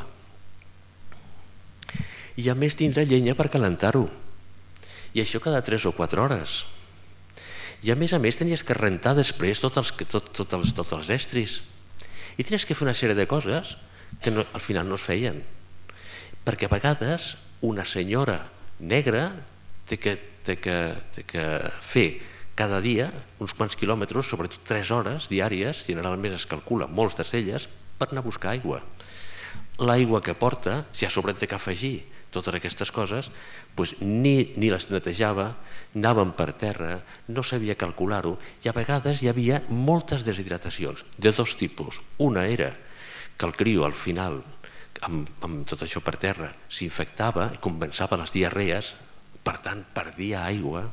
I a més tindrà llenya per calentar-ho. I això cada tres o quatre hores. I a més a més tenies que rentar després tots els, tot, tot els, tot els estris. I tenies que fer una sèrie de coses que no, al final no es feien. Perquè a vegades una senyora negra té que, té que, té que fer cada dia uns quants quilòmetres, sobretot tres hores diàries, generalment es calcula molts d'elles, per anar a buscar aigua. L'aigua que porta, si a sobre té que afegir totes aquestes coses, doncs ni, ni les netejava, anaven per terra, no sabia calcular-ho, i a vegades hi havia moltes deshidratacions, de dos tipus. Una era que el criu al final, amb, amb tot això per terra, s'infectava i començava les diarrees, per tant perdia aigua.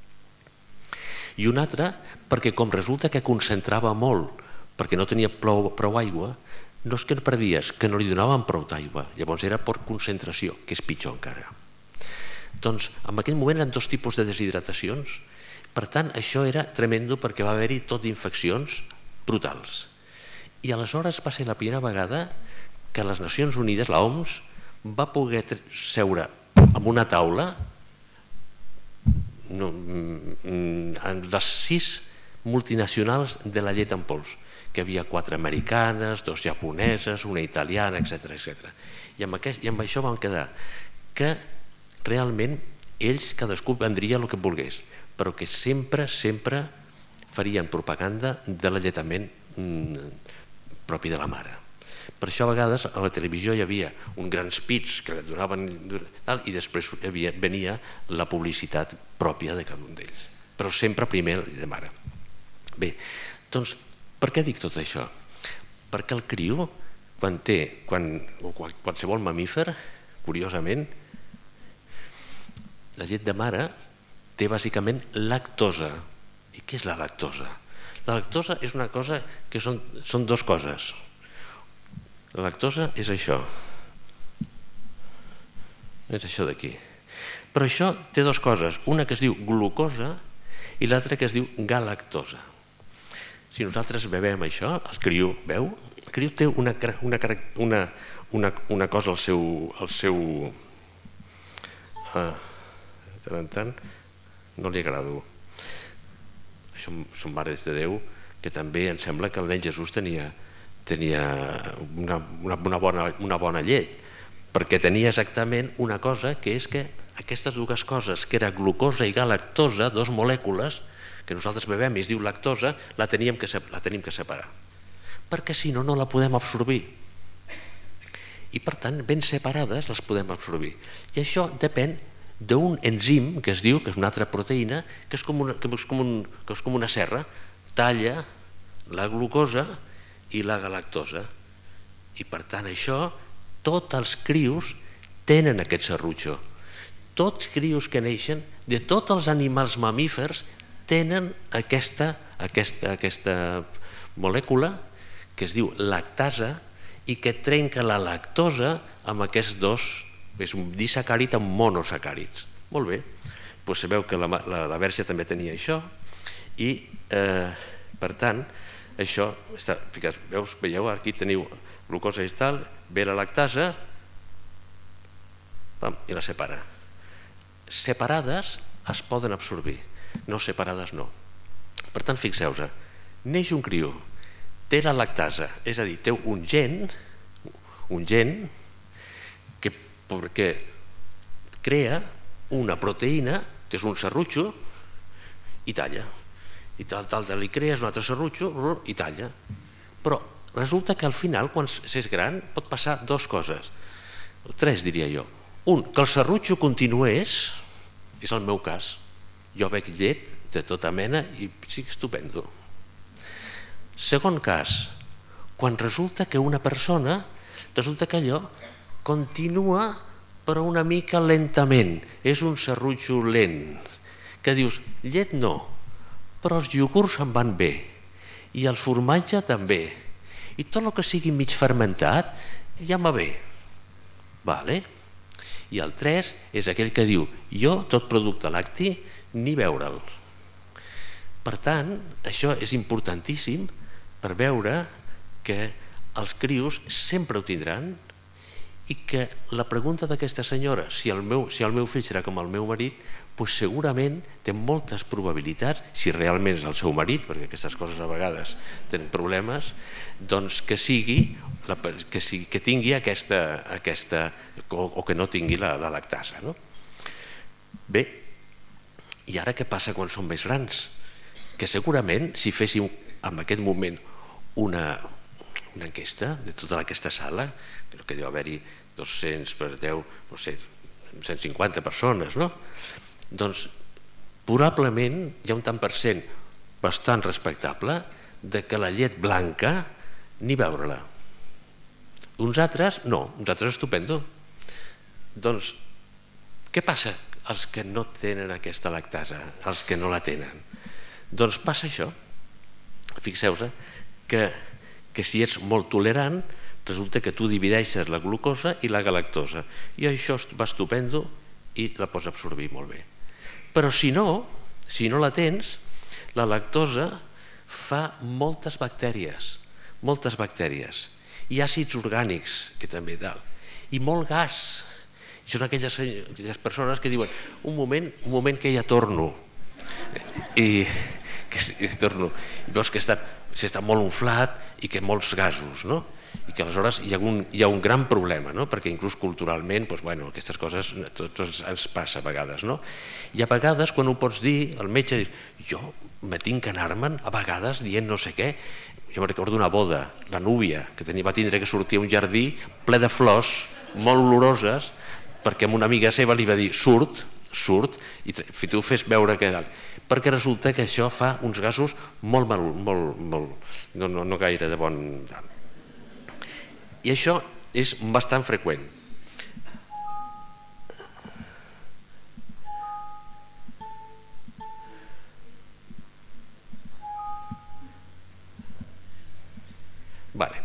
I una altra, perquè com resulta que concentrava molt, perquè no tenia prou, prou aigua, no és que no perdies, que no li donaven prou d'aigua, llavors era per concentració, que és pitjor encara. Doncs en aquell moment eren dos tipus de deshidratacions, per tant això era tremendo perquè va haver-hi tot d'infeccions brutals. I aleshores va ser la primera vegada que les Nacions Unides, l'O M S, va poder seure en una taula no, amb les sis multinacionals de la llet en pols, que hi havia quatre americanes, dos japoneses, una italiana, etcètera, etcètera. I amb, aquest, I amb això van quedar que realment ells cadascú vendria el que volgués, però que sempre, sempre farien propaganda de l'alletament propi de la mare. Per això a vegades a la televisió hi havia un gran speech que donaven i després venia la publicitat pròpia de cada un d'ells, però sempre primer de mare. Bé, doncs per què dic tot això? Perquè el criu, quan té, quan, o qualsevol mamífer, curiosament, la llet de mare té bàsicament lactosa. I què és la lactosa? La lactosa és una cosa que són, són dues coses. La lactosa és això. És això d'aquí. Però això té dues coses. Una que es diu glucosa i l'altra que es diu galactosa. Si nosaltres bevem això, el criu beu, el criu té una, una, una, una, una cosa al seu... Al seu ah, de tant en tant no li agrado. Això són mares de Déu, que també em sembla que el nen Jesús tenia, tenia una, una, una, bona, una bona llet, perquè tenia exactament una cosa, que és que aquestes dues coses, que era glucosa i galactosa, dues molècules, que nosaltres bevem i es diu lactosa, la teníem que, la tenim que separar, perquè si no, no la podem absorbir. I per tant, ben separades les podem absorbir. I això depèn d'un enzim que es diu, que és una altra proteïna, que és com una, que és com un, que és com una serra, talla la glucosa i la galactosa. I per tant això, tots els crius tenen aquest serrutxo. Tots crius que neixen, de tots els animals mamífers, tenen aquesta, aquesta, aquesta molècula que es diu lactasa i que trenca la lactosa amb aquests dos. És un disacàrid amb monosacàrids. Molt bé, doncs sabeu que la, la, la Vèrgia també tenia això i eh, per tant això està ficat, veus, veieu, aquí teniu glucosa i tal, ve la lactasa pam, i la separa. Separades es poden absorbir, no separades no. Per tant, fixeu-vos, neix un criu, té la lactasa, és a dir, té un gen, un gen que perquè crea una proteïna, que és un serrutxo, i talla. I tal, tal, tal, li crees un altre serrutxo i talla. Però resulta que al final, quan s'és gran, pot passar dues coses. Tres, diria jo. Un, que el serrutxo continués, és el meu cas. Jo bec llet de tota mena i sí, estupendo. Segon cas, quan resulta que una persona, resulta que allò continua però una mica lentament, és un serrutxo lent, que dius, llet no, però els iogurts em van bé, i el formatge també, i tot el que sigui mig fermentat ja m'ha bé. Vale. I el tres és aquell que diu, jo tot producte lacti ni veure'l. Per tant, això és importantíssim per veure que els crios sempre ho tindran i que la pregunta d'aquesta senyora, si el meu, si el meu fill serà com el meu marit, doncs segurament té moltes probabilitats, si realment és el seu marit, perquè aquestes coses a vegades tenen problemes, doncs que sigui, que, sigui, que tingui aquesta, aquesta o, o que no tingui la, la lactasa. No? Bé, i ara què passa quan són més grans? Que segurament, si féssim en aquest moment una, una enquesta de tota aquesta sala, crec que deu haver-hi dos-cents per deu, no sé, cent cinquanta persones, no? Doncs probablement hi ha un tant per cent bastant respectable de que la llet blanca ni veure-la. Uns altres no, uns altres estupendo. Doncs què passa als que no tenen aquesta lactasa, als que no la tenen? Doncs passa això. Fixeu-vos que, que si ets molt tolerant resulta que tu divideixes la glucosa i la galactosa i això va estupendo i la pots absorbir molt bé. Però si no, si no la tens, la lactosa fa moltes bactèries, moltes bactèries, i àcids orgànics, que també tal, i molt gas. Són aquelles, aquelles persones que diuen un moment, un moment que ja torno, i que torno, i veus que està, està molt inflat i que molts gasos, no? I que aleshores hi ha un, hi ha un gran problema, no? Perquè inclús culturalment doncs, bueno, aquestes coses tot ens passa a vegades. No? I a vegades quan ho pots dir, el metge diu, jo me tinc que anar-me'n a vegades dient no sé què. Jo me recordo una boda, la núvia, que tenia, va tindre que sortir a un jardí ple de flors, molt oloroses, perquè una amiga seva li va dir surt, surt, i tu fes veure que... Perquè resulta que això fa uns gasos molt, molt, molt no, no, no gaire de bon... I això és bastant freqüent. Vale.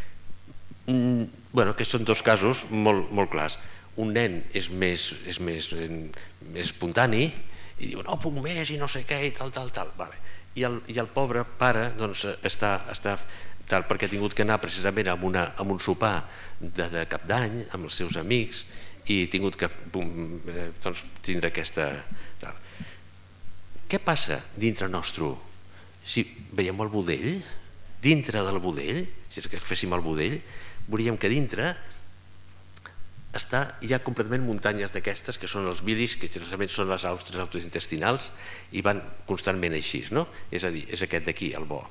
Mm, bueno, aquests són dos casos molt, molt clars. Un nen és més, és més, més espontani i diu no puc més i no sé què i tal, tal, tal. Vale. I, el, I el pobre pare doncs, està... està tal, perquè ha tingut que anar precisament amb, una, amb un sopar de, de cap d'any amb els seus amics i ha tingut que doncs, tindre aquesta... Tal. Què passa dintre nostre? Si veiem el budell, dintre del budell, si és que féssim el budell, veuríem que dintre està, hi ha completament muntanyes d'aquestes que són els bilis, que generalment són les austres autointestinals i van constantment així, no? És a dir, és aquest d'aquí, el bo.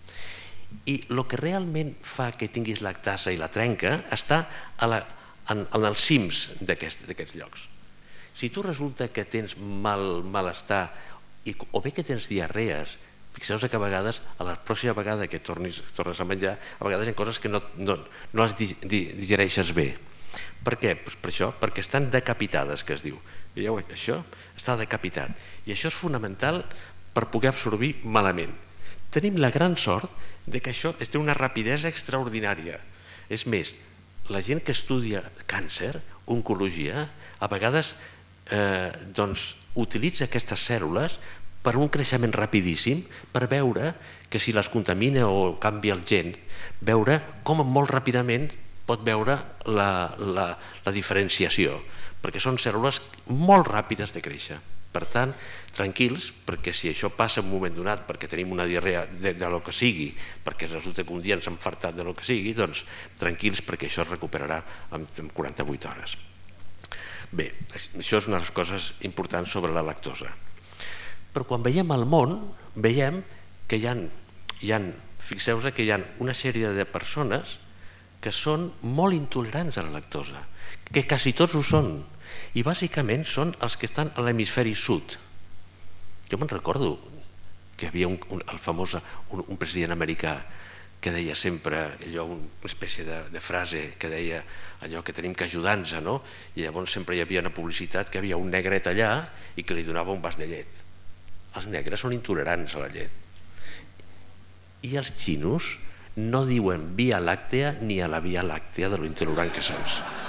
I el que realment fa que tinguis lactasa i la trenca està a la, en, en els cims d'aquests llocs. Si tu resulta que tens mal, malestar i, o bé que tens diarrees, fixeu-vos que a vegades, a la pròxima vegada que tornis, tornes a menjar, a vegades hi ha coses que no, no, no les digereixes bé. Per què? Pues per això, perquè estan decapitades, que es diu. Veieu, això està decapitat. I això és fonamental per poder absorbir malament. Tenim la gran sort de que això té una rapidesa extraordinària. És més, la gent que estudia càncer, oncologia, a vegades eh, doncs, utilitza aquestes cèl·lules per un creixement rapidíssim per veure que si les contamina o canvia el gen, veure com molt ràpidament pot veure la, la, la diferenciació, perquè són cèl·lules molt ràpides de créixer. Per tant, tranquils, perquè si això passa en un moment donat, perquè tenim una diarrea de, de lo que sigui, perquè resulta que un dia ens hem fartat de lo que sigui, doncs tranquils perquè això es recuperarà en, en quaranta-vuit hores. Bé, això és una de les coses importants sobre la lactosa. Però quan veiem el món, veiem que hi ha, hi ha fixeu-vos que hi ha una sèrie de persones que són molt intolerants a la lactosa, que quasi tots ho són, i bàsicament són els que estan a l'hemisferi sud. Jo me'n recordo que hi havia un, un, el famós un, un president americà que deia sempre allò, una espècie de, de frase que deia allò que tenim que ajudar-nos, no? I llavors sempre hi havia una publicitat que hi havia un negret allà i que li donava un vas de llet. Els negres són intolerants a la llet. I els xinos no diuen via làctea ni a la via làctea de lo intolerant que són.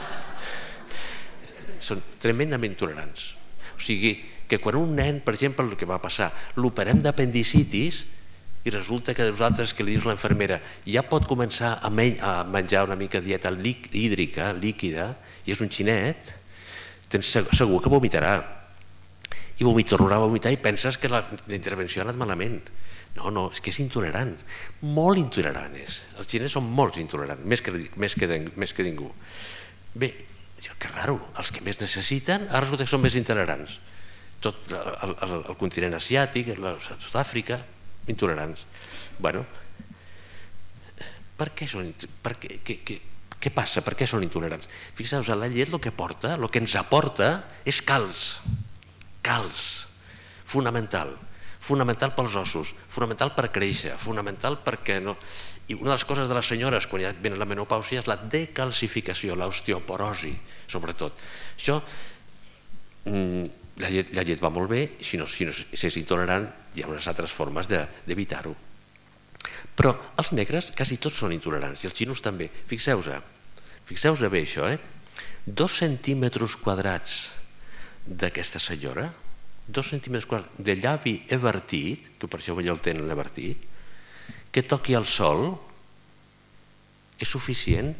Són tremendament tolerants. O sigui, que quan un nen, per exemple, el que va passar, l'operem d'apendicitis i resulta que nosaltres, que li dius l'infermera, ja pot començar a menjar una mica de dieta hídrica, líquida, i és un xinet, tens segur que vomitarà. I tornarà a vomitar i penses que la intervenció ha anat malament. No, no, és que és intolerant, molt intolerant és. Els xinès són molt intolerants, més que, més que, més que ningú. Bé, que raro, els que més necessiten ara resulta que són més intolerants. Tot el, el, el continent asiàtic, Sud-àfrica, intolerants. Bueno, per què són, per què, què, què, què passa? Per què són intolerants? Fixeu-vos, la llet el que porta, el que ens aporta és calç, calç, fonamental. Fonamental pels ossos, fonamental per créixer, fonamental perquè no... I una de les coses de les senyores quan ja venen la menopàusia és la decalcificació, l'osteoporosi, sobretot. Això, la llet, la llet va molt bé, si no, si no si és intolerant hi ha unes altres formes d'evitar-ho. Però els negres quasi tots són intolerants, i els xinos també. Fixeu-vos, fixeu-vos bé això, eh? Dos centímetres quadrats d'aquesta senyora, dos centímetres quadrats de llavi evertit, que per això el tenen evertit, que toqui el sol, és suficient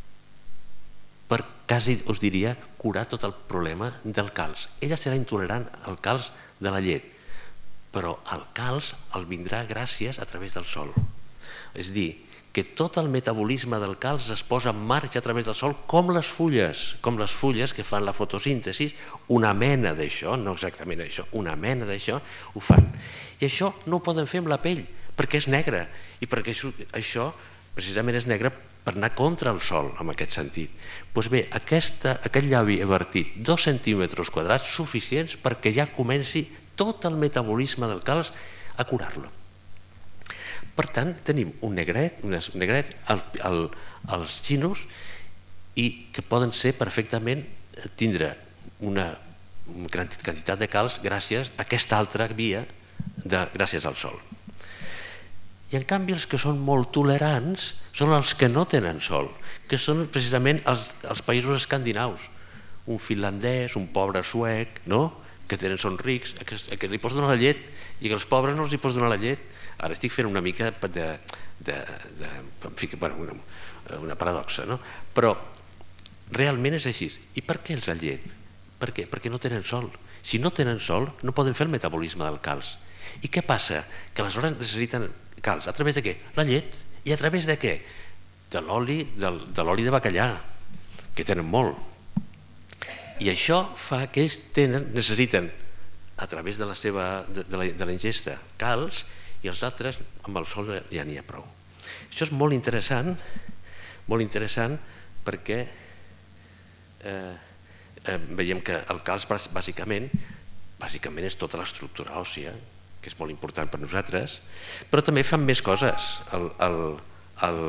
per, quasi us diria, curar tot el problema del calç. Ella serà intolerant al calç de la llet, però el calç el vindrà gràcies a través del sol. És a dir, que tot el metabolisme del calç es posa en marxa a través del sol, com les fulles, com les fulles que fan la fotosíntesi, una mena d'això, no exactament això, una mena d'això, ho fan. I això no ho poden fer amb la pell, perquè és negre, i perquè això precisament és negre per anar contra el sol, en aquest sentit. Doncs bé, aquesta, aquest llavi evertit, dos centímetres quadrats suficients perquè ja comenci tot el metabolisme del calç a curar-lo. Per tant, tenim un negret, un negret al, al, als xinos i que poden ser perfectament tindre una, una gran quantitat de calç gràcies a aquesta altra via de, gràcies al sol. I en canvi els que són molt tolerants són els que no tenen sol, que són precisament els, els països escandinaus, un finlandès, un pobre suec, no? Que tenen, són rics, que, que li pots donar la llet i que els pobres no els hi pots donar la llet. Ara estic fent una mica de, de, de, de bueno, una, una paradoxa, no? Però realment és així. I per què els la llet? Per què? Perquè no tenen sol. Si no tenen sol no poden fer el metabolisme del calç. I què passa? Que aleshores necessiten calç. A través de què? La llet. I a través de què? De l'oli de, de l'oli de bacallà, que tenen molt. I això fa que ells tenen, necessiten a través de la seva de, de, la, de la ingesta calç, i els altres amb el sol ja n'hi ha prou. Això és molt interessant, molt interessant perquè eh, eh, veiem que el calç bàsicament, bàsicament és tota l'estructura òssia, que és molt important per nosaltres, però també fan més coses el, el, el,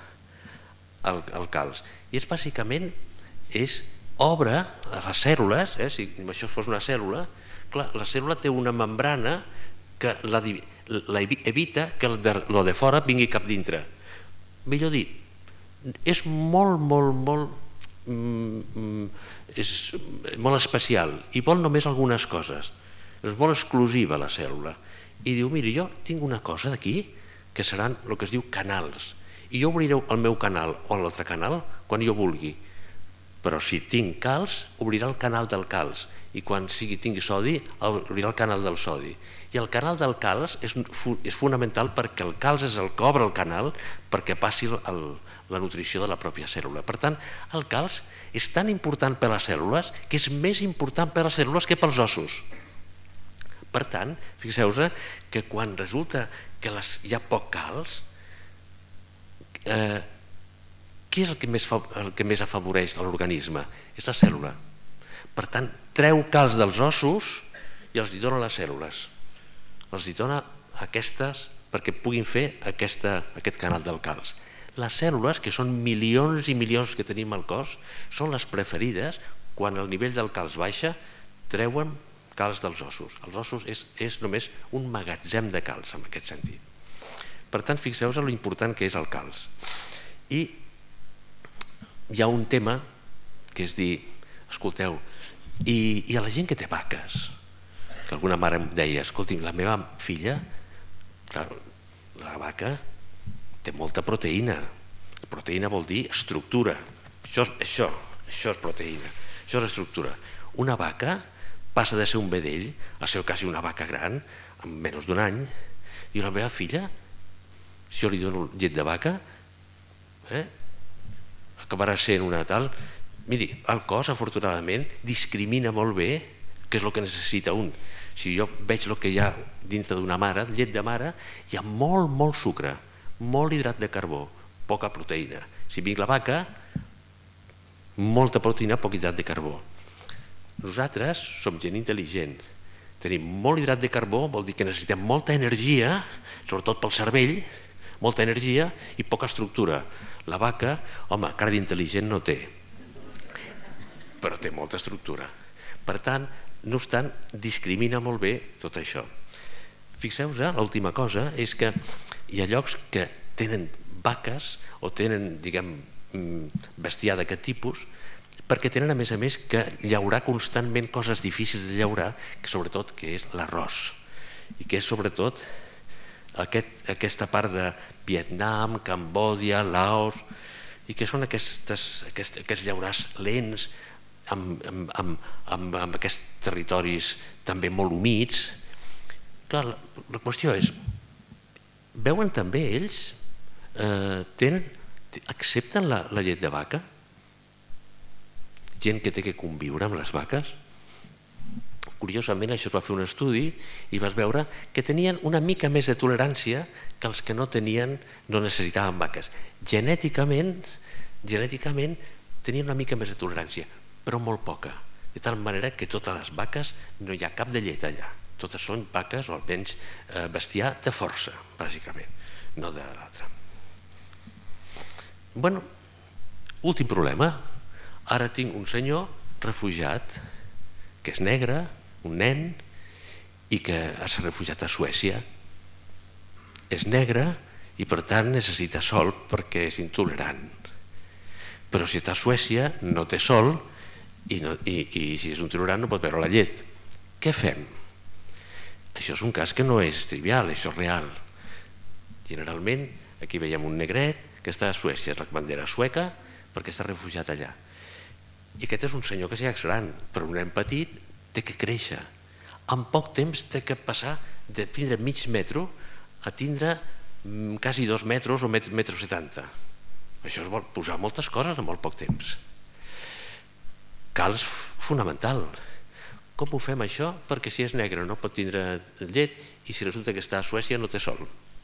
el, el calç. I és bàsicament, és obre a les cèl·lules, eh, si això fos una cèl·lula, clar, la cèl·lula té una membrana que la, la evita que el de, lo de fora vingui cap dintre. Millor dit, és molt, molt, molt, mm, és molt especial i vol només algunes coses. És molt exclusiva la cèl·lula. I diu, mira, jo tinc una cosa d'aquí que seran el que es diu canals. I jo obriré el meu canal o l'altre canal quan jo vulgui. Però si tinc calç, obrirà el canal del calç. I quan sigui, tingui sodi, obrirà el canal del sodi. I el canal del calç és, és fonamental perquè el calç és el que obre el canal perquè passi el, la nutrició de la pròpia cèl·lula. Per tant, el calç és tan important per a les cèl·lules que és més important per a les cèl·lules que pels ossos. Per tant, fixeu-vos que quan resulta que les, hi ha poc calç, eh, què és el que més, el que més afavoreix l'organisme? És la cèl·lula. Per tant, treu calç dels ossos i els hi dona a les cèl·lules. Els hi dona aquestes perquè puguin fer aquest canal del calç. Les cèl·lules, que són milions i milions que tenim al cos, són les preferides quan el nivell del calç baixa, treuen calç dels ossos. Els ossos és només un magatzem de calç, en aquest sentit. Per tant, fixeu-vos en l'important que és el calç. I hi ha un tema que és dir, escolteu, i a la gent que té vaques, que alguna mare em deia, escolti'm, la meva filla, la vaca té molta proteïna. Proteïna vol dir estructura. Això és proteïna, això és estructura. Una vaca passa de ser un vedell a ser quasi una vaca gran, en menys d'un any, i la meva filla, si jo li dono llet de vaca, acabarà sent una tal... Miri, el cos, afortunadament, discrimina molt bé què és el que necessita un. Si jo veig el que hi ha dintre d'una mare, llet de mare, hi ha molt, molt sucre, molt hidrat de carbó, poca proteïna. Si vinc la vaca, molta proteïna, poc hidrat de carbó. Nosaltres som gent intel·ligent. Tenim molt hidrat de carbó, vol dir que necessitem molta energia, sobretot pel cervell, molta energia i poca estructura. La vaca, home, cara d'intel·ligent no té, però té molta estructura. Per tant, no obstant, discrimina molt bé tot això. Fixeu-vos, l'última cosa és que hi ha llocs que tenen vaques o tenen, diguem, bestiar d'aquest tipus, perquè tenen, a més a més, que llaurar constantment coses difícils de llaurar, que sobretot que és l'arròs, i que és sobretot aquesta part de Vietnam, Cambòdia, Laos, i que són aquests llaurars lents, amb aquests territoris també molt humits. Clar, la qüestió és, veuen també ells, accepten la llet de vaca? Gent que té que conviure amb les vaques? Curiosament, això es va fer un estudi i vas veure que tenien una mica més de tolerància que els que no tenien, no necessitaven vaques. Genèticament, genèticament tenien una mica més de tolerància, però molt poca, de tal manera que totes les vaques no hi ha cap de llet allà. Totes són vaques, o almenys bestiar de força, bàsicament, no de l'altre. Bueno, últim problema. Ara tinc un senyor refugiat, que és negre, un nen, i que s'ha refugiat a Suècia. És negre i per tant necessita sol perquè és intolerant. Però si està a Suècia no té sol i si és intolerant no pot beure la llet. Què fem? Això és un cas que no és trivial, això és real. Generalment, aquí veiem un negret que està a Suècia, és la bandera sueca, perquè està refugiat allà. I aquest és un senyor que ja és gran, però un nen petit té que créixer. En poc temps té que passar de tindre mig metro a tindre quasi dos metres o metro setanta. Això és posar moltes coses en molt poc temps. Calç fonamental. Com ho fem això? Perquè si és negre no pot tindre llet i si resulta que està a Suècia no té sol.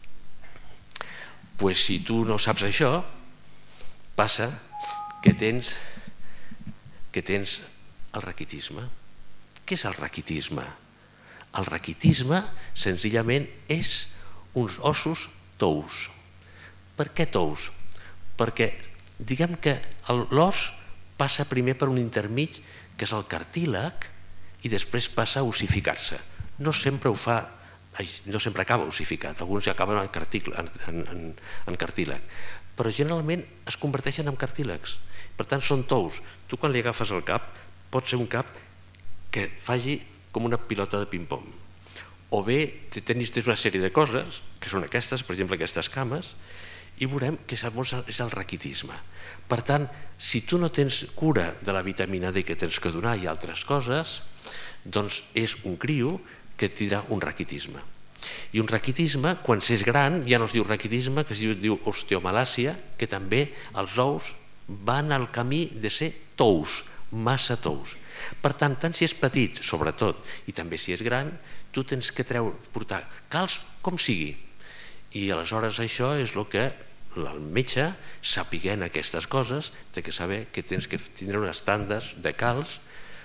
Doncs si tu no saps això, passa que tens que tens el raquitisme. Què és el raquitisme? El raquitisme senzillament és uns ossos tous. Per què tous? Perquè diguem que l'os passa primer per un intermig que és el cartílag i després passa a ossificar-se. No sempre ho fa, no sempre acaba ossificat, alguns acaben en cartílag, però generalment es converteixen en cartílags. Per tant, són tous. Tu quan li agafes el cap, pot ser un cap que faci com una pilota de ping-pong. O bé, tens una sèrie de coses, que són aquestes, per exemple, aquestes cames, i veurem que és el raquitisme. Per tant, si tu no tens cura de la vitamina D que tens que donar i altres coses, doncs és un criu que tindrà un raquitisme. I un raquitisme, quan s'és gran, ja no es diu raquitisme, que es diu osteomalàcia, que també els ous van al camí de ser tous, massa tous. Per tant, tant si és petit, sobretot, i també si és gran, tu tens que portar calç com sigui. I aleshores això és el que el metge, sapiguent aquestes coses, té que saber que tens que tindre uns estàndards de calç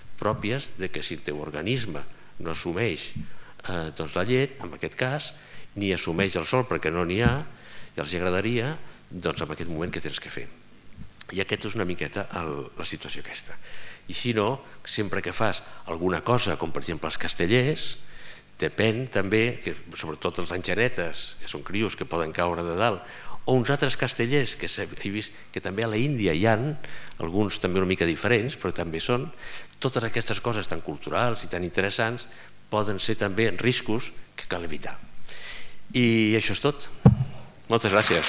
pròpies de que si el teu organisme no assumeix la llet, en aquest cas, ni assumeix el sol perquè no n'hi ha, i els agradaria, doncs en aquest moment què tens que fer? I aquesta és una miqueta la situació aquesta. I si no, sempre que fas alguna cosa, com per exemple els castellers, depèn també, sobretot els enxanetes, que són crios que poden caure de dalt, o uns altres castellers que he vist que també a la Índia hi ha, alguns també una mica diferents, però també són, totes aquestes coses tan culturals i tan interessants poden ser també riscos que cal evitar. I això és tot. Moltes gràcies.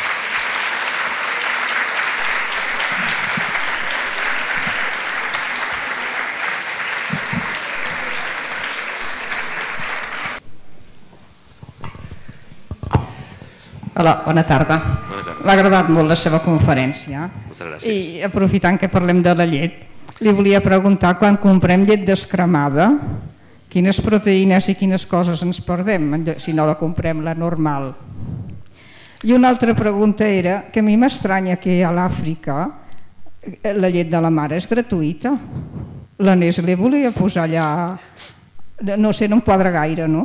Hola, bona tarda. M'ha agradat molt la seva conferència. Moltes gràcies. I aprofitant que parlem de la llet, li volia preguntar, quan comprem llet descremada, quines proteïnes i quines coses ens perdem si no la comprem la normal? I una altra pregunta era que a mi m'estranya que a l'Àfrica la llet de la mare és gratuïta. La Nestlé volia posar allà, no sé, no em quadra gaire, no?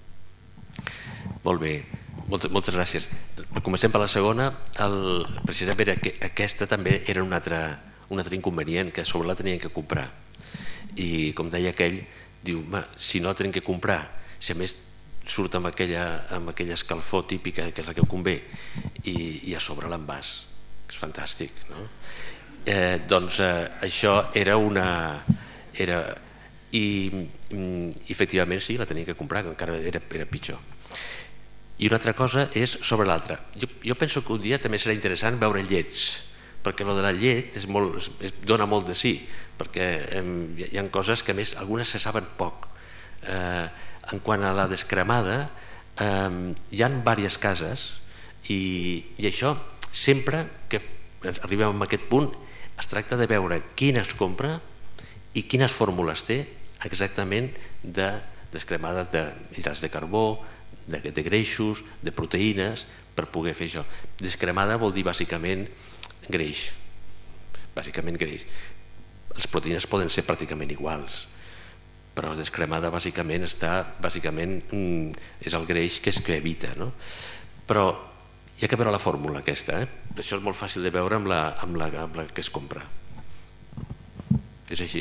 Molt bé. Moltes, moltes gràcies. Comencem per la segona. El, precisament aquesta també era un altre, un altre inconvenient, que sobre la tenien que comprar. I com deia aquell, diu, si no la tenen que comprar, si a més surt amb aquella, amb aquella escalfor típica que és la que convé, i, i a sobre l'envàs, que és fantàstic, no? Eh, doncs eh, això era una... Era, i, i efectivament sí, la tenien que comprar, que encara era, era pitjor. I una altra cosa és sobre l'altra. Jo, jo penso que un dia també serà interessant veure llets, perquè el de la llet és molt, és, dona molt de sí, perquè eh, hi ha coses que a més algunes se saben poc. Eh, en quant a la descremada, eh, hi ha diverses cases i, i això sempre que arribem a aquest punt es tracta de veure quina es compra i quines fórmules té exactament de descremada d'hidrats de carbó, De, de greixos, de proteïnes, per poder fer això. Descremada vol dir bàsicament greix, bàsicament greix. Les proteïnes poden ser pràcticament iguals, però la descremada bàsicament està, bàsicament és el greix que és que evita, no? Però hi ha que veure la fórmula aquesta, eh? Això és molt fàcil de veure amb la, amb la, amb la que es compra. És així.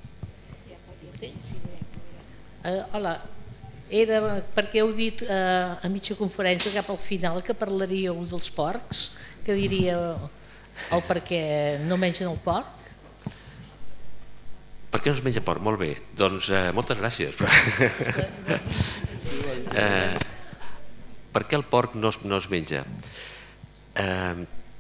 Uh, hola. Era perquè heu dit eh, a mitja conferència cap al final que parlaríeu dels porcs, que diríeu el per què no mengen el porc. Per què no es menja porc? Molt bé, doncs eh, moltes gràcies. eh, per què el porc no es, no es menja? Eh,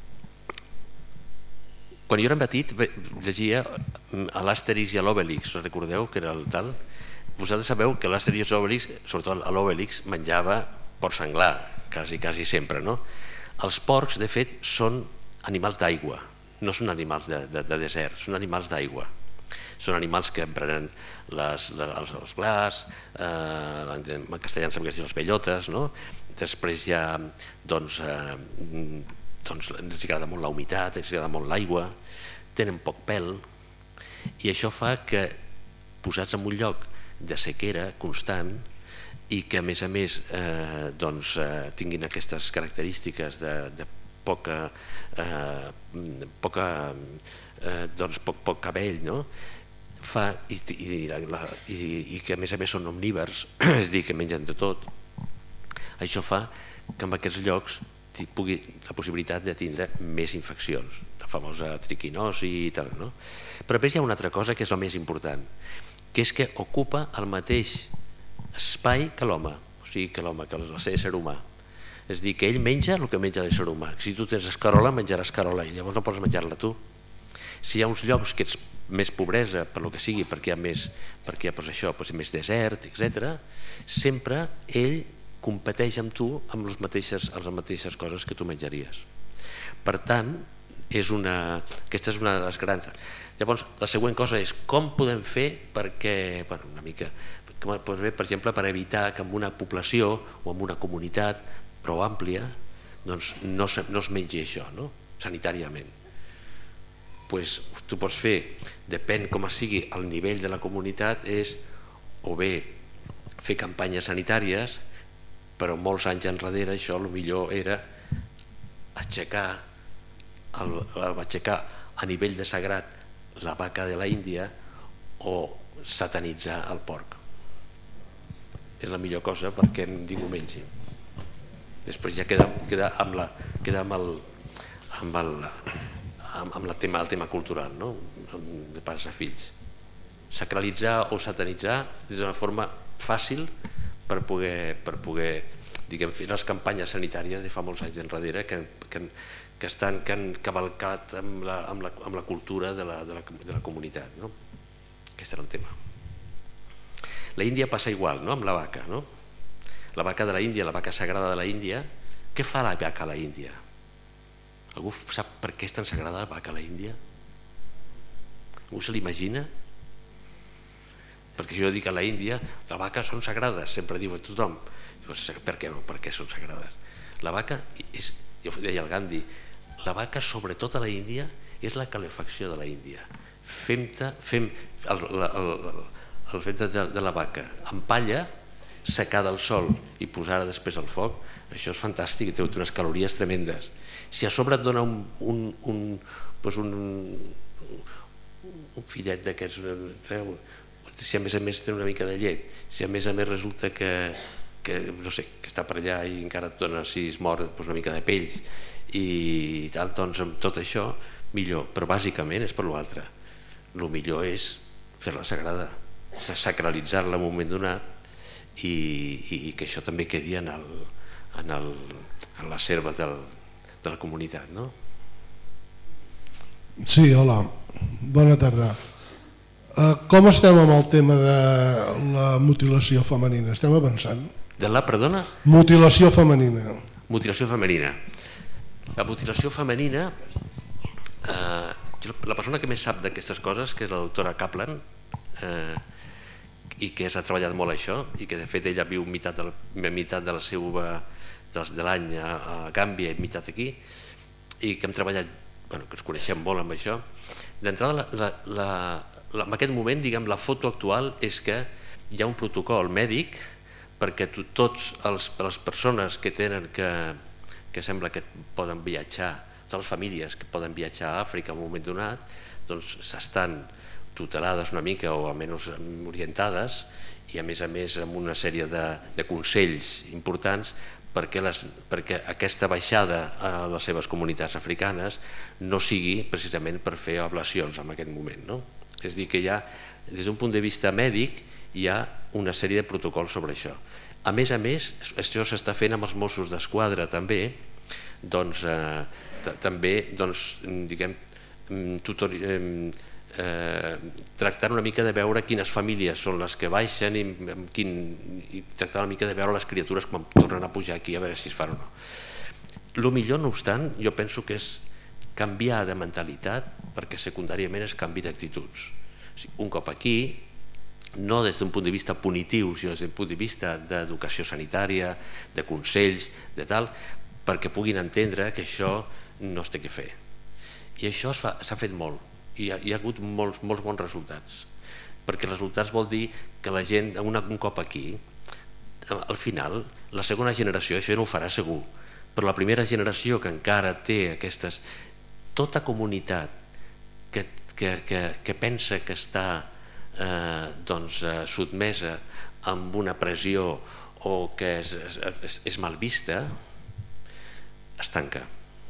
quan jo era petit llegia a l'Astèrix i a l'Obélix, recordeu que era el tal? Vosaltres sabeu que l'Astèrix i l'Obélix, sobretot l'Obélix, menjava porc senglar, quasi, quasi sempre, no? Els porcs, de fet, són animals d'aigua, no són animals de, de, de desert, són animals d'aigua. Són animals que emprenen les, les, els glaç, eh, en castellà em sembla que es diuen les bellotes, no? Després hi ha, doncs, eh, doncs ens agrada molt la humitat, ens agrada molt l'aigua, tenen poc pèl, i això fa que, posats en un lloc de sequera constant i que a més a més eh, doncs, eh, tinguin aquestes característiques de, de poca, eh, poca eh, doncs, poc, poc cabell, no? Fa, i, i, la, i, i que a més a més són omnívors, és a dir, que mengen de tot. Això fa que en aquests llocs hi pugui la possibilitat de tindre més infeccions, la famosa triquinosi i tal, no? Però a més hi ha una altra cosa que és el més important, que és que ocupa el mateix espai que l'home, o sigui, que l'home, que l'ésser humà. És a dir, que ell menja el que menja l'ésser humà. Si tu tens escarola, menjaràs escarola, i llavors no pots menjar-la tu. Si hi ha uns llocs que ets més pobresa, per lo que sigui, perquè hi ha més, perquè hi ha, doncs, això, doncs, més desert, etcètera, sempre ell competeix amb tu amb les mateixes, les mateixes coses que tu menjaries. Per tant, és una, aquesta és una de les grans... Llavors, la següent cosa és com podem fer perquè, bueno, una mica, per exemple, per evitar que en una població o en una comunitat prou àmplia doncs no, no es mengi això, no? Sanitàriament. Pues, tu pots fer, depèn com sigui el nivell de la comunitat, és o bé fer campanyes sanitàries però molts anys enrere això millor era aixecar, el, aixecar a nivell de sagrat la vaca de la Índia o satanitzar el porc. És la millor cosa perquè ningú mengi. Després ja queda, queda amb, la, queda amb, el, amb, el, amb, amb la tema, el tema cultural, no? De pares a fills. Sacralitzar o satanitzar és una forma fàcil per poder, per poder diguem, fer les campanyes sanitàries de fa molts anys enrere que, que, que, estan, que han cavalcat amb la, amb la, amb la cultura de la, de la, de la comunitat, no? Aquest era el tema. La Índia passa igual, no? Amb la vaca, no? La vaca de la Índia, la vaca sagrada de la Índia. Què fa la vaca a la Índia? Algú sap per què és tan sagrada la vaca a la Índia? Algú se l'imagina? Perquè si jo dic a la Índia, les vaques són sagrades, sempre diu a tothom. Per què no? Per què són sagrades? La vaca, és, jo deia el Gandhi, la vaca sobretot a la Índia és la calefacció de la Índia. Fem-te, fem el, el, el, el fet de, de la vaca amb palla, secada al sol i posar després al foc, això és fantàstic i té unes calories tremendes. Si a sobre et dona un, un, un, doncs un, un fillet d'aquests, si a més a més té una mica de llet, si a més a més resulta que, que, no sé, que està per allà i encara et dona, si es mor, doncs una mica de pells i tal, doncs amb tot això millor, però bàsicament és per l'altre. El millor és fer-la sagrada, sacralitzar-la en un moment donat i, i, i que això també quedi en, el, en, el, en la serva del, de la comunitat, no? Sí, hola, bona tarda. Uh, com estem amb el tema de la mutilació femenina? Estem avançant? De la, perdona? Mutilació femenina. Mutilació femenina. La mutilació femenina, eh, la persona que més sap d'aquestes coses, que és la doctora Kaplan, eh, i que ha treballat molt això, i que de fet ella viu meitat de, la, meitat de la seva de, de l'any a, a Gàmbia i meitat aquí, i que hem treballat, bueno, que ens coneixem molt amb això. D'entrada, la, la, la, en aquest moment, diguem, la foto actual és que hi ha un protocol mèdic perquè tots els, les persones que tenen que, que sembla que poden viatjar, totes les famílies que poden viatjar a Àfrica en un moment donat, doncs s'estan tutelades una mica o almenys orientades i a més a més amb una sèrie de, de consells importants perquè, les, perquè aquesta baixada a les seves comunitats africanes no sigui precisament per fer ablacions en aquest moment, no? És a dir, que hi ha, des d'un punt de vista mèdic, hi ha una sèrie de protocols sobre això. A més a més, això s'està fent amb els Mossos d'Esquadra també, doncs, eh, també, doncs, diguem, tutor, eh, Eh, tractar una mica de veure quines famílies són les que baixen i, quin, i tractar una mica de veure les criatures quan tornen a pujar aquí a veure si es fan o no. El millor, no obstant, jo penso que és canviar de mentalitat perquè secundàriament és canvi d'actituds. O sigui, un cop aquí, no des d'un punt de vista punitiu, sinó des d'un punt de vista d'educació sanitària, de consells, de tal, perquè puguin entendre que això no es té que fer. I això s'ha fet molt. I hi ha, hi ha hagut molts, molts bons resultats, perquè els resultats vol dir que la gent, un, un cop aquí, al final, la segona generació, això no ho farà segur, però la primera generació que encara té aquestes, tota comunitat que, que, que, que pensa que està eh, doncs, eh, sotmesa amb una pressió o que és, és, és mal vista, es tanca.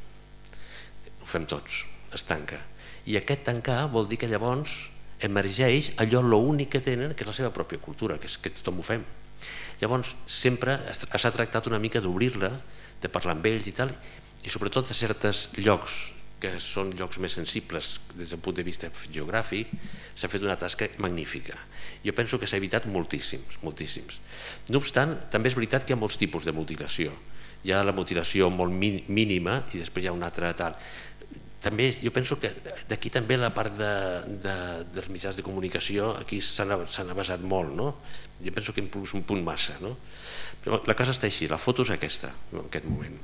Ho fem tots, es tanca. I aquest tancar vol dir que llavors emergeix allò l'únic que tenen, que és la seva pròpia cultura, que és que tothom ho fem. Llavors sempre s'ha tractat una mica d'obrir-la, de parlar amb ells i tal, i sobretot de certs llocs que són llocs més sensibles des del punt de vista geogràfic, s'ha fet una tasca magnífica. Jo penso que s'ha evitat moltíssims, moltíssims. No obstant, també és veritat que hi ha molts tipus de mutilació. Hi ha la mutilació molt mínima i després hi ha una altra tal. També, jo penso que d'aquí també la part de, de, dels mitjans de comunicació aquí s'han basat molt, no? Jo penso que és un punt massa, no? Però la cosa està així, la foto és aquesta, en aquest moment.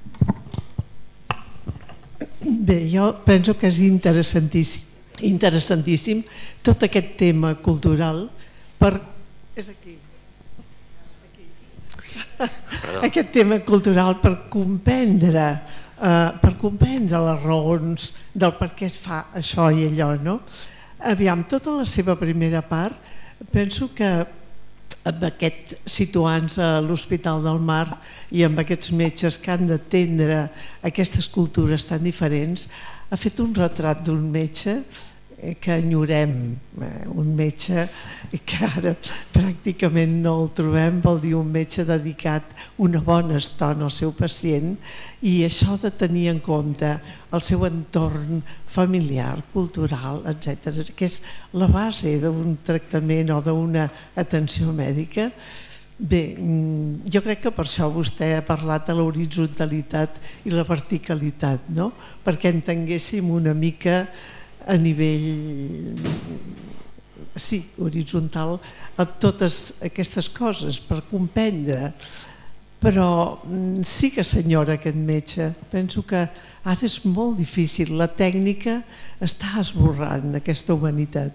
Bé, jo penso que és interessantíssim, interessantíssim tot aquest tema cultural per... És aquí. aquí. aquest tema cultural per comprendre, eh, per comprendre les raons del per què es fa això i allò, no? Aviam, tota la seva primera part, penso que amb aquest situant-nos a l'Hospital del Mar i amb aquests metges que han d'atendre aquestes cultures tan diferents, ha fet un retrat d'un metge que enyorem, un metge que ara pràcticament no el trobem, vol dir un metge dedicat una bona estona al seu pacient, i això de tenir en compte el seu entorn familiar, cultural, etcètera, que és la base d'un tractament o d'una atenció mèdica. Bé, jo crec que per això vostè ha parlat de l'horitzontalitat i la verticalitat, no? Perquè entenguéssim una mica a nivell sí, horitzontal a totes aquestes coses per comprendre, però sí que senyora aquest metge, penso que ara és molt difícil, la tècnica està esborrant aquesta humanitat.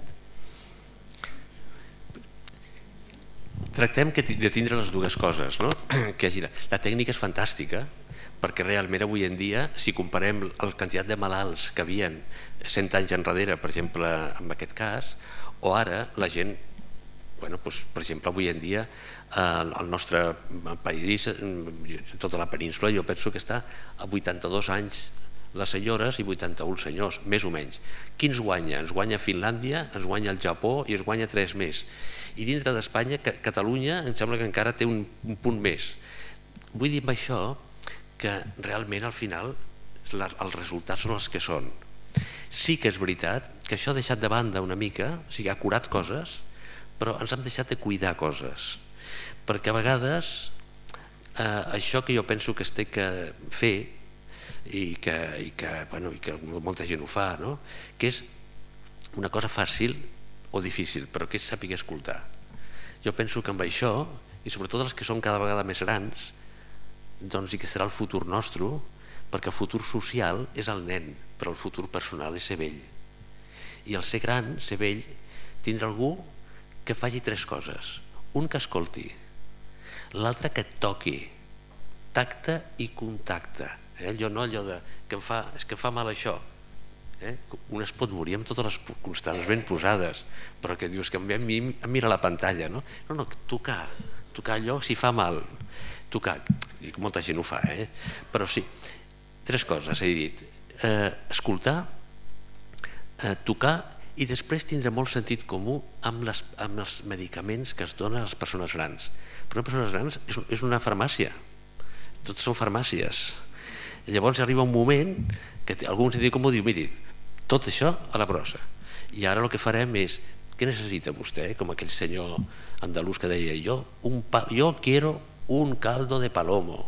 Tractem de tindre les dues coses, no? Que la tècnica és fantàstica, perquè realment avui en dia, si comparem la quantitat de malalts que havien cent anys enrere, per exemple, en aquest cas, o ara la gent, bueno, doncs, per exemple, avui en dia, el nostre país, tota la península, jo penso que està a vuitanta-dos anys les senyores i vuitanta-un senyors, més o menys. Qui ens guanya? Ens guanya Finlàndia, ens guanya el Japó i ens guanya tres més. I dintre d'Espanya, Catalunya, em sembla que encara té un punt més. Vull dir amb això que realment al final els resultats són els que són. Sí que és veritat que això ha deixat de banda una mica, o sigui, ha curat coses, però ens hem deixat de cuidar coses, perquè a vegades eh, això que jo penso que es té que fer i que, i que, bueno, i que molta gent ho fa, no? Que és una cosa fàcil o difícil, però que és saber escoltar. Jo penso que amb això, i sobretot els que són cada vegada més grans, doncs i que serà el futur nostre, perquè el futur social és el nen, però el futur personal és ser vell. I el ser gran, ser vell, tindre algú que faci tres coses. Un, que escolti. L'altre, que et toqui. Tacte i contacte. Eh? Allò no, allò de, que em fa, és que em fa mal això. Eh? Un es pot morir amb totes les constants ben posades, però que dius que em mira la pantalla. No, no, no tocar, tocar allò si fa mal. Tocar, i molta gent ho fa, eh? Però sí, tres coses he dit. Eh, escoltar, eh, tocar, i després tindre molt sentit comú amb, les, amb els medicaments que es donen a les persones grans. Però les persones grans és, és una farmàcia, tots són farmàcies. Llavors arriba un moment que algú ens diu, com ho diu, miri, tot això a la brossa. I ara el que farem és, què necessita vostè? Com aquell senyor andalús que deia, jo, un pa, jo quiero un caldo de palomo.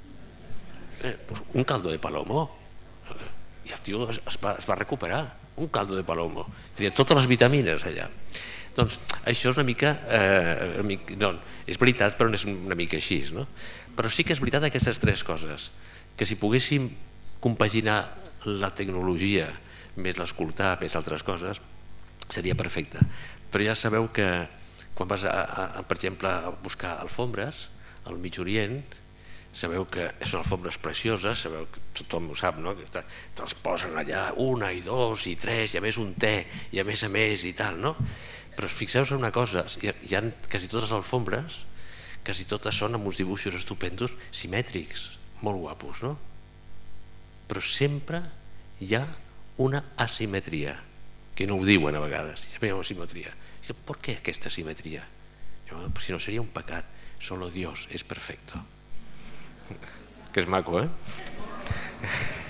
Eh, pues un caldo de palomo? I el tio es, es, va, es va recuperar. Un caldo de palomo. Tenia totes les vitamines allà. Doncs això és una mica, eh, una mica no, és veritat, però no és una mica així, no? Però sí que és veritat aquestes tres coses, que si poguéssim compaginar la tecnologia més l'escoltar, més altres coses, seria perfecte. Però ja sabeu que quan vas a, a, per exemple, a buscar alfombres al Mig Orient, sabeu que són alfombres precioses, sabeu que tothom ho sap, no? Que te'ls posen allà una i dos i tres, i a més un te, i a més a més i tal, no? Però fixeu-vos en una cosa, hi ha quasi totes les alfombres, quasi totes són amb uns dibuixos estupendos, simètrics, molt guapos, no? Però sempre hi ha una asimetria, que no ho diuen a vegades, sempre hi ha una asimetria. ¿Por qué aquesta asimetria? Pues si no seria un pecat, solo Dios es perfecto. Que és maco, eh?